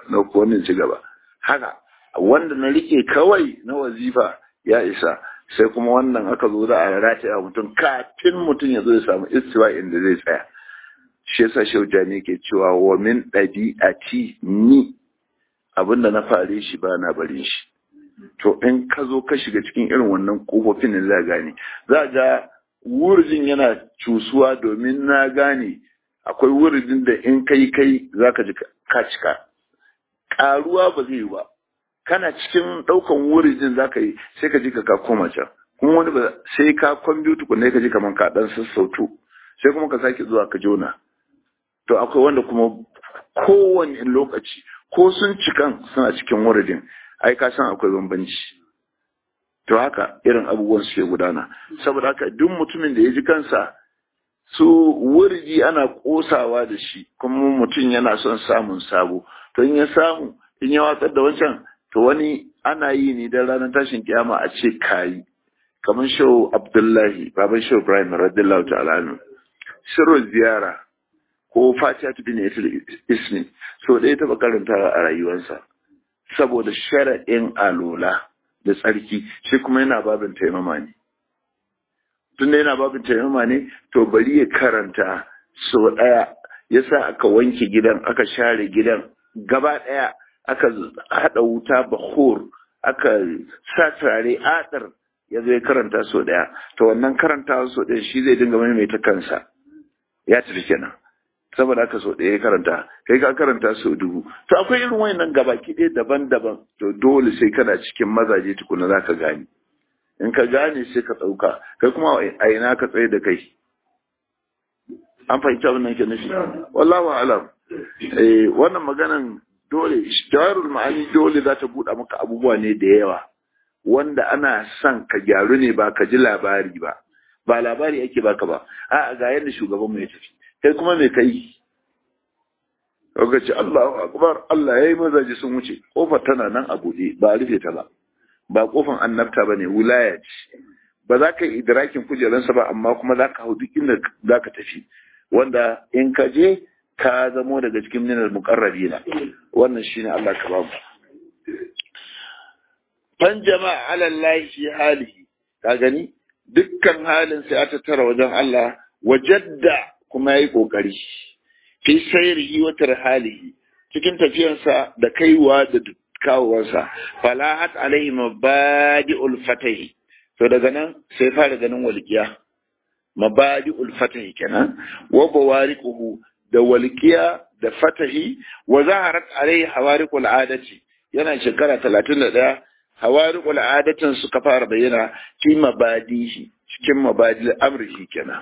ci gaba haka wanda na rike kawai na wazifa ya isa sai kuma wannan aka zo da a rataye a mutum kafin mutum ya zo ya samu istiwa inda zai tsaya shi yasa shaujani ke cewa wa min ɗabi'ati ni abinda na fare shi ba na barin shi to in ka zo ka shiga cikin irin wannan kofofin da za gane za ga wurin yana cusuwa domin na gane akwai wurin da in kai za ka ji ka cika ƙaruwa ba zai yi ba kana cikin ɗaukan wurin za ka yi sai ka ji ka koma can kuma wani ba sai ka kwamfuta kunne ka ji kamar ka ɗan sassauto sai kuma ka sake zuwa ka jona to akwai wanda kuma kowane lokaci ko sun cikan suna cikin wurin ai ka san akwai bambanci to haka irin abubuwan suke gudana saboda haka duk mutumin da ya ji kansa su wurji ana kosawa da shi kuma mutum yana son samun sabo to in ya samu in ya watsar da wancan to wani ana yi ne dan ranar tashin kiyama a ce kayi kamar shehu Abdullahi baban shehu Ibrahim radiyallahu ta'ala anhu sirru ziyara ko Fatiha bin Ismi so ɗaya taɓa karantawa a rayuwarsa saboda shara'in alola da tsarki shi kuma yana babin taimama ne tunda yana babin taimama ne to bari ya karanta sau ɗaya yasa aka wanke gidan aka share gidan gaba ɗaya aka haɗa wuta bahur aka sa turare adar ya zo ya karanta sau ɗaya to wannan karanta sau ɗaya shi zai dinga maimaita kansa ya tafi kenan saboda aka sau ɗaya ya karanta kai ka karanta sau 1000 to akwai irin wayannan gabaki ɗaya daban-daban to dole sai kana cikin mazaje tukuna za ka gane in ka gane sai ka ɗauka kai kuma a ina ka tsaye da kai an fahimci abin nan ke nufi wallahu alam wannan maganan dole jawarul ma'ani dole za ta buɗa maka abubuwa ne da yawa wanda ana son ka gyaru ne ba ka ji labari ba labari ake baka ba a ga yadda shugaban mu ya tafi kai kuma me kai lokaci Allahu akbar Allah yayi mazaji sun wuce kofar tana nan a buɗe ba a rufe ta ba kofar annabta bane wilaya ce ba za ka yi idrakin kujeransa ba amma kuma za ka hau duk inda za ka tafi wanda in ka je ka zamo daga cikin minal muqarrabina wannan shine Allah ka ba mu fan jama'a ala Allah fi halihi ka gani dukkan halin sai aka tara wajen Allah wajadda kuma yayi kokari fi sayrihi wa tarhalihi cikin tafiyarsa da kaiwa da kawowarsa falahat alaihi mabadi'ul fatahi to daga nan sai fara ganin walqiya mabadi'ul fatahi kenan wa bawariquhu da walqiya da fatahi wa zaharat alaihi hawariqul adati yana shekara 31 hawariqul adatin suka fara bayyana fi mabadihi cikin mabadil amrihi kenan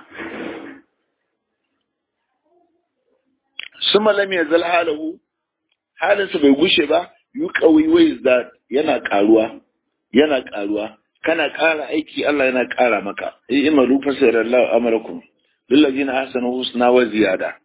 suma lam yazal halahu halinsa bai gushe ba yuqawi wayzat yana karuwa kana ƙara aiki Allah yana ƙara maka imalu fasirallahu amalakum lillazina ahsanu husna wa ziyada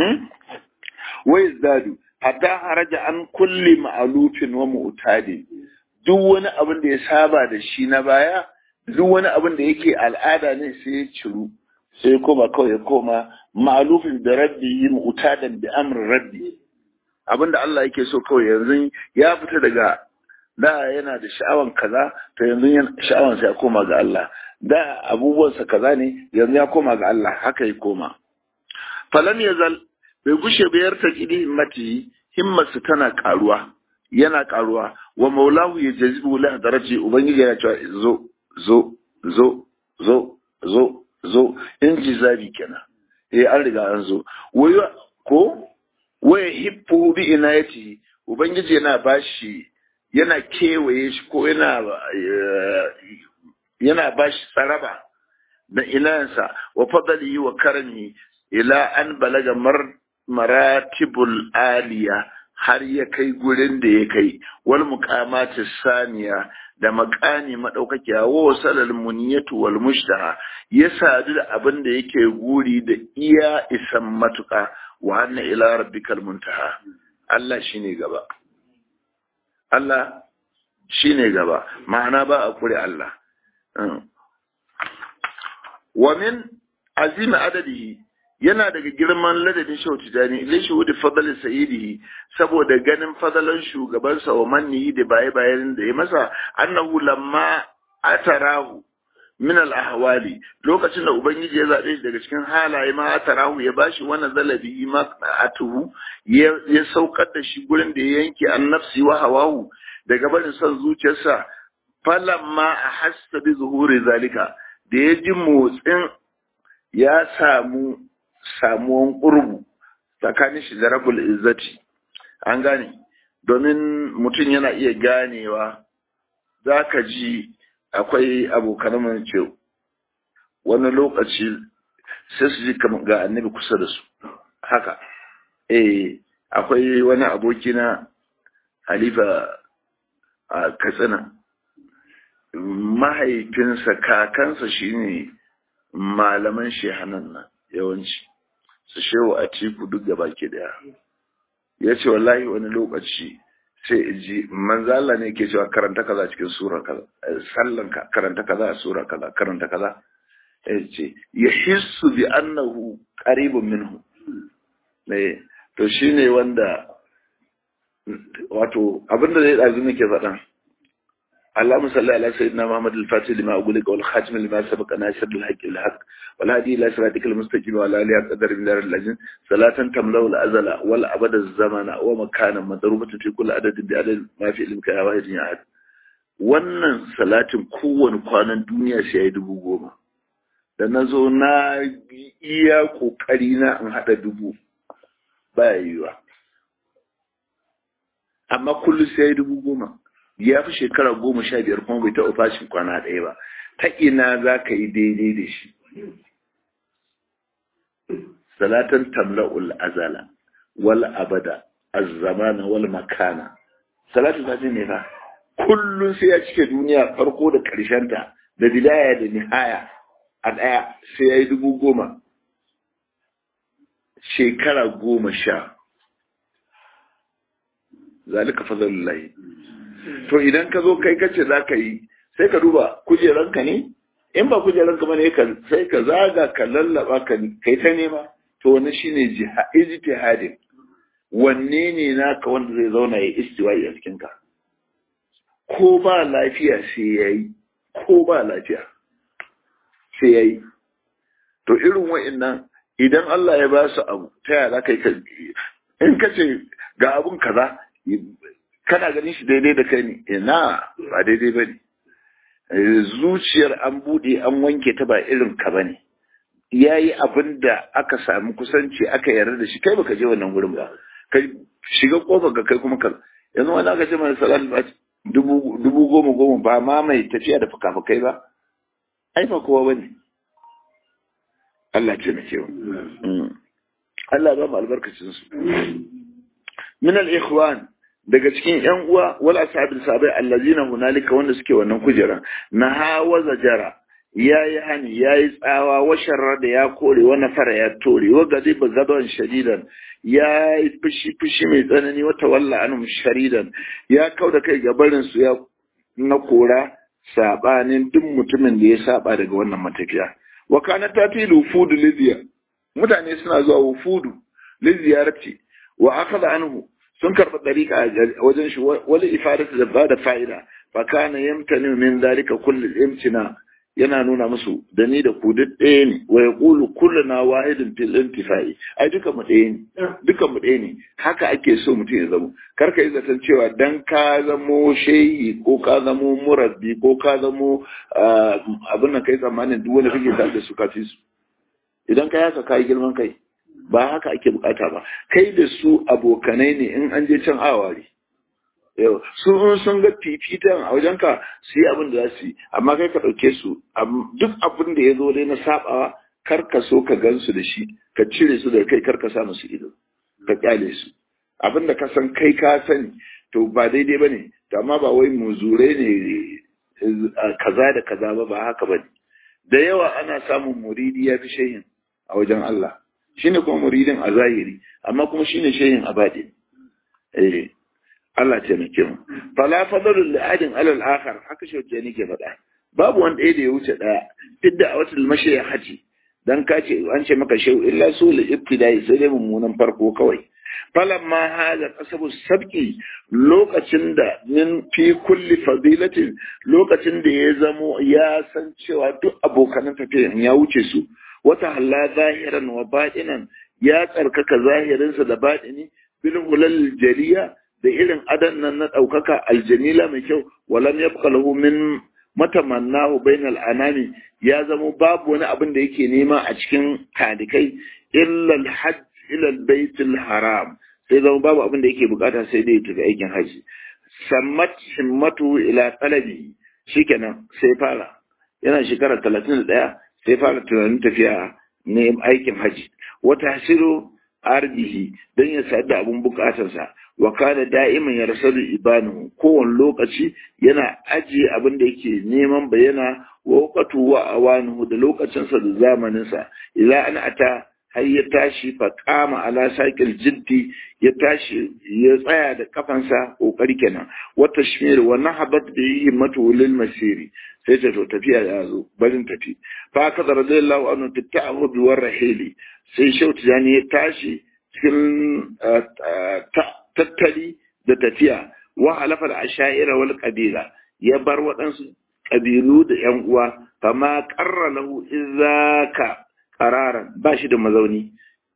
wayzadu hatta haraja an kulli ma'lufin wa mu'tadin duk wani abin da ya saba da shi na baya duk wani abin da yake al'ada ne sai ya ciru sai koma kawai ya koma ma'lufin da rabbi mu'tadan bi amri rabbi abinda Allah yake so kawai yanzu ya fita daga da yana da sha'awan kaza to yanzu sha'awan sa ya koma ga Allah da abubuwansa kaza ne yanzu ya koma ga Allah haka ya koma falam yazal bai gushe bayar ta kidi himmati himmarsa tana karuwa yana karuwa wa maulahu yajzibu la daraji ubangiji yana cewa zo injizabi kenan an riga an zo wayo ko waya hippu bi inayati ubangiji yana bashi yana kewaye shi ko yana bashi tsaraba da inansa wa fadali wa karami ila an balaga maratibul aliya har ya kai gurin da ya kai wal muqamati saniya da makani madaukakiya wa salal muniyatu wal mushtaha ya sadu da abin da yake guri da iya isan matuka wa anna ila rabbikal muntaha Allah shine gaba ma'ana ba a kure Allah wa min azim adadihi yana daga girman ladadin shauti dani ilai shuhudi fadl sayyidihi saboda ganin fadalan shugabansa wa manni da bayan da ya masa annahu lamma atarahu min al-ahwali lokacin da ubangiji ya zabe shi daga cikin halaye ma atarahu ya bashi wannan zalabi ma atuhu ya saukar da shi gurin da ya yanke annafsi wa hawahu daga barin son zuciyarsa falamma ahassa bi zuhuri zalika da ya ji motsin ya samuwan ƙurbu tsakanin shi da rabul izzati an gane domin mutum yana iya ganewa za ka ji akwai abokan mun ce wani lokaci sai su ji kamar ga annabi kusa da su haka akwai wani abokina halifa a katsina mahaifinsa kakansa shine malaman shehanan nan yawanci su shewa a tiku duk gaba ke daya ya ce wallahi wani lokaci sai ji manzala ne ke cewa karanta kaza cikin sura kaza sallan ka karanta kaza a sura kaza karanta kaza ya ce ya hissu bi annahu qaribun minhu ne to shine wanda wato abinda zai dazu nake faɗa اللهم صل على سيدنا محمد الفاتح لما أقولك والخاتم لما سبق ناصر الحق الحق والهادي إلى صراطك المستقيم وعلى آله قدر من اللجن صلاة تملأ الأزل والأبد الزمن ومكانا مضروبة في كل عدد بعدد ما في علمك يا واحد يا أحد wannan salatin kowane kwanan duniya sai ya 10,000 da na zo na iya kokari na in hada 1000 baya yiwa amma kullum sai ya 10,000 ya fi shekara 15 kuma bai taɓa fashin kwana ɗaya ba ta ina za ka yi daidai da shi salatan tamla'ul azala wal abada az-zamana wal makana salatu zati ne fa kullun sai ya cike duniya farko da ta da bidaya da nihaya a ɗaya sai ya yi 10,000 shekara 10 zalika fadlullahi to idan ka zo kai kace za ka yi sai ka duba kujeranka ne in ba kujeranka ba ne sai ka zaga ka lallaba kai ta nema to wani shine ijtihadin wanne ne naka wanda zai zauna ya istiwa'i a cikin ka ko ba lafiya sai yayi, ko ba lafiya sai yayi. To irin wa'annan idan Allah ya ba su abu ta yaya kai ka in ka ce ga abun kaza kana ganin shi daidai da kai ne, ina ba daidai ba ne. Zuciyar an bude an wanke ta ba irin ka ba ne. Ya yi abin da aka sami kusanci aka yarda da shi, kai baka je wannan wurin ba, kai shiga kofar ga kai kuma kan yanzu wani aka ce mai salat ba dubu 10,000 ba ma mai tafiya da fuka-fukai ba, ai ba kowa bane. Allah ce nake wa Allah ba mu albarkacin su. Min al-ikhwan daga cikin ƴan uwa wal ashabil sabai allazina hunalika wanda suke wannan kujeran na hawaza jara yayi hani yayi tsawa wa sharra da ya kore wa nafara ya tore wa gadiba gadon shadidan yayi fushi mai tsanani wa tawalla anhum sharidan ya kauda kai gabarin su ya na kora sabanin duk mutumin da ya saba daga wannan matafiya. Wa kana tatilu fudu lidiya mutane suna zuwa wufudu liziyarati wa akhadha anhu sun karɓi ɗariƙa a wajen shi wani ifadatu da ba da fa'ida fa kana yamtani min zalika kullu imtina yana nuna musu da ni da ku duk ɗaya ne wa yaqulu kulluna wahidun fil intifai ai duka mu ɗaya ne haka ake so mutum ya zamo kar ka yi zaton cewa dan ka zamo shehi ko ka zamo murabbi ko ka zamo abin nan kai tsammanin duk wanda kake tare da su kafi su idan ka yaka kai girman kai ba haka ake bukata ba kai da su abokanai ne in an je can awari yau sun ga fifitan a wajenka su yi abin da za su yi amma kai ka ɗauke su duk abin da ya zo dai na sabawa kar ka so ka gansu da shi ka cire su da kai kar ka sa musu ido ka kyale su abin da ka san kai ka sani to ba daidai ba ne to amma ba wai muzure ne kaza da kaza ba haka ba ne da yawa ana samun muridi ya fi shehin a wajen Allah shine kuma muridin a zahiri amma kuma shine shehin a baɗi Allah ce nake mu fala fadlul li'adin alal akhar haka shi wace nake faɗa babu wanda ɗaya da ya wuce ɗaya duk da awatul mashi haji dan ka ce an ce maka shehu illa sul ibtidai sai dai mummunan farko kawai falamma hada qasabu sabqi lokacin da min fi kulli fadilatin lokacin da ya zamo ya san cewa duk abokan tafiya ya wuce su wata halla zahiran wa batinan ya tsarkaka zahirinsa da batini bil hulal jaliya da irin adan nan na daukaka aljamila mai kyau walam yabqa lahu min matamannahu bainal anami ya zamo babu wani abin da yake nema a cikin talikai illa alhajj ila albaytil haram sai zama babu abin da yake bukata sai dai tafi aikin haji sammat himmatu ila talabi shikenan sai fara yana shekara 31 sai fara tunanin tafiya ne aikin haji wata hasiru arbihi don ya sayar da abun bukatarsa wa kana da'iman ya rasalu ibanu kowane lokaci yana ajiye abin da yake neman bayyana wa waqatu wa awanu da lokacinsa da zamaninsa ila an ata har ya tashi fa kama ala saqil jiddi ya tashi ya tsaya da kafansa kokari kenan wa tashmir wa nahabat bi himmatu lil masiri sai ta to tafiya ya zo barin tafi fa kaza radiyallahu anhu tatta'ahu bi warahili sai shauti yani ya tashi cikin tattali da tafiya wa halafa al-asha'ira wal qabila ya bar waɗansu ƙabilu da ƴan uwa fama qarra lahu izaka qararan ba shi da mazauni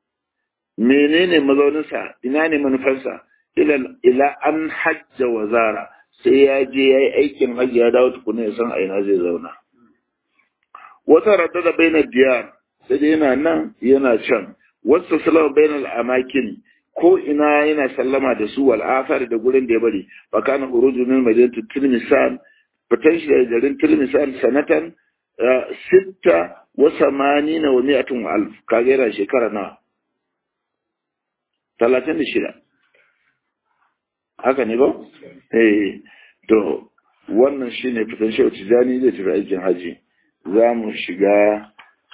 menene mazauninsa ina ne manufarsa ila an hajja wa zara sai ya je yayi aikin hajji ya dawo tukuna ya san a ina zai zauna wata raddada bainar diyar sai dai yana nan yana can wasu salama bainar amakin ko ina yana sallama da su wal afar da gurin da ya bari fa kana huruju min madinatu tilmisan fitan shi da garin tilmisan sanatan 86 wa 100 kaga yana shekara na 36 haka ne ba to wannan shine fitan shi tijani zai tafi aikin haji za mu shiga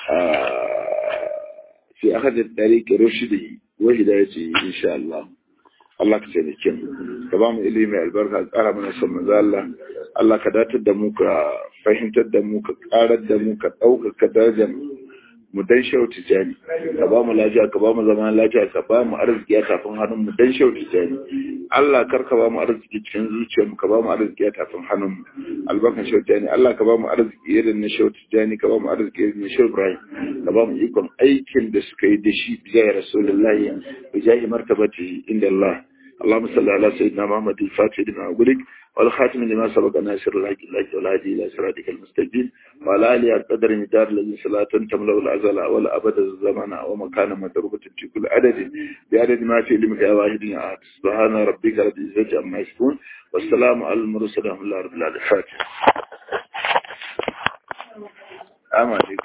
fi akhadh tariq rushdi wa hidayati insha Allah Allah ka taimake mu ka ba mu ilimi albarka tsara mana san manzo Allah Allah ka datar da mu ka fahimtar da mu ka karar da mu ka dauka darajar mu dan shehu tijani ka ba mu lafiya ka ba mu zaman lafiya ka ba mu arziki a tafin hannun mu dan shehu tijani Allah kar ka ba mu arziki cikin zuciyar mu ka ba mu arziki a tafin hannun mu albarkan shehu tijani Allah ka ba mu arziki irin na shehu tijani ka ba mu arziki irin na shehu Ibrahim ka ba mu ikon aikin da suka yi da shi bijai rasulullahi bijai martabati inda Allah اللهم صل على سيدنا محمد الفاتح لما أغلق والخاتم لما سبق ناصر الحق بالحق والهادي إلى صراطك المستقيم وعلى آله القدر مدار الذي صلاة تملأ الأزل والأبد الزمان ومكان مدروبة في كل عدد بعدد ما في علمك يا واحد يا أحد سبحان ربك رب العزة عما يصفون والسلام على المرسلين ورحمة الله رب العالمين.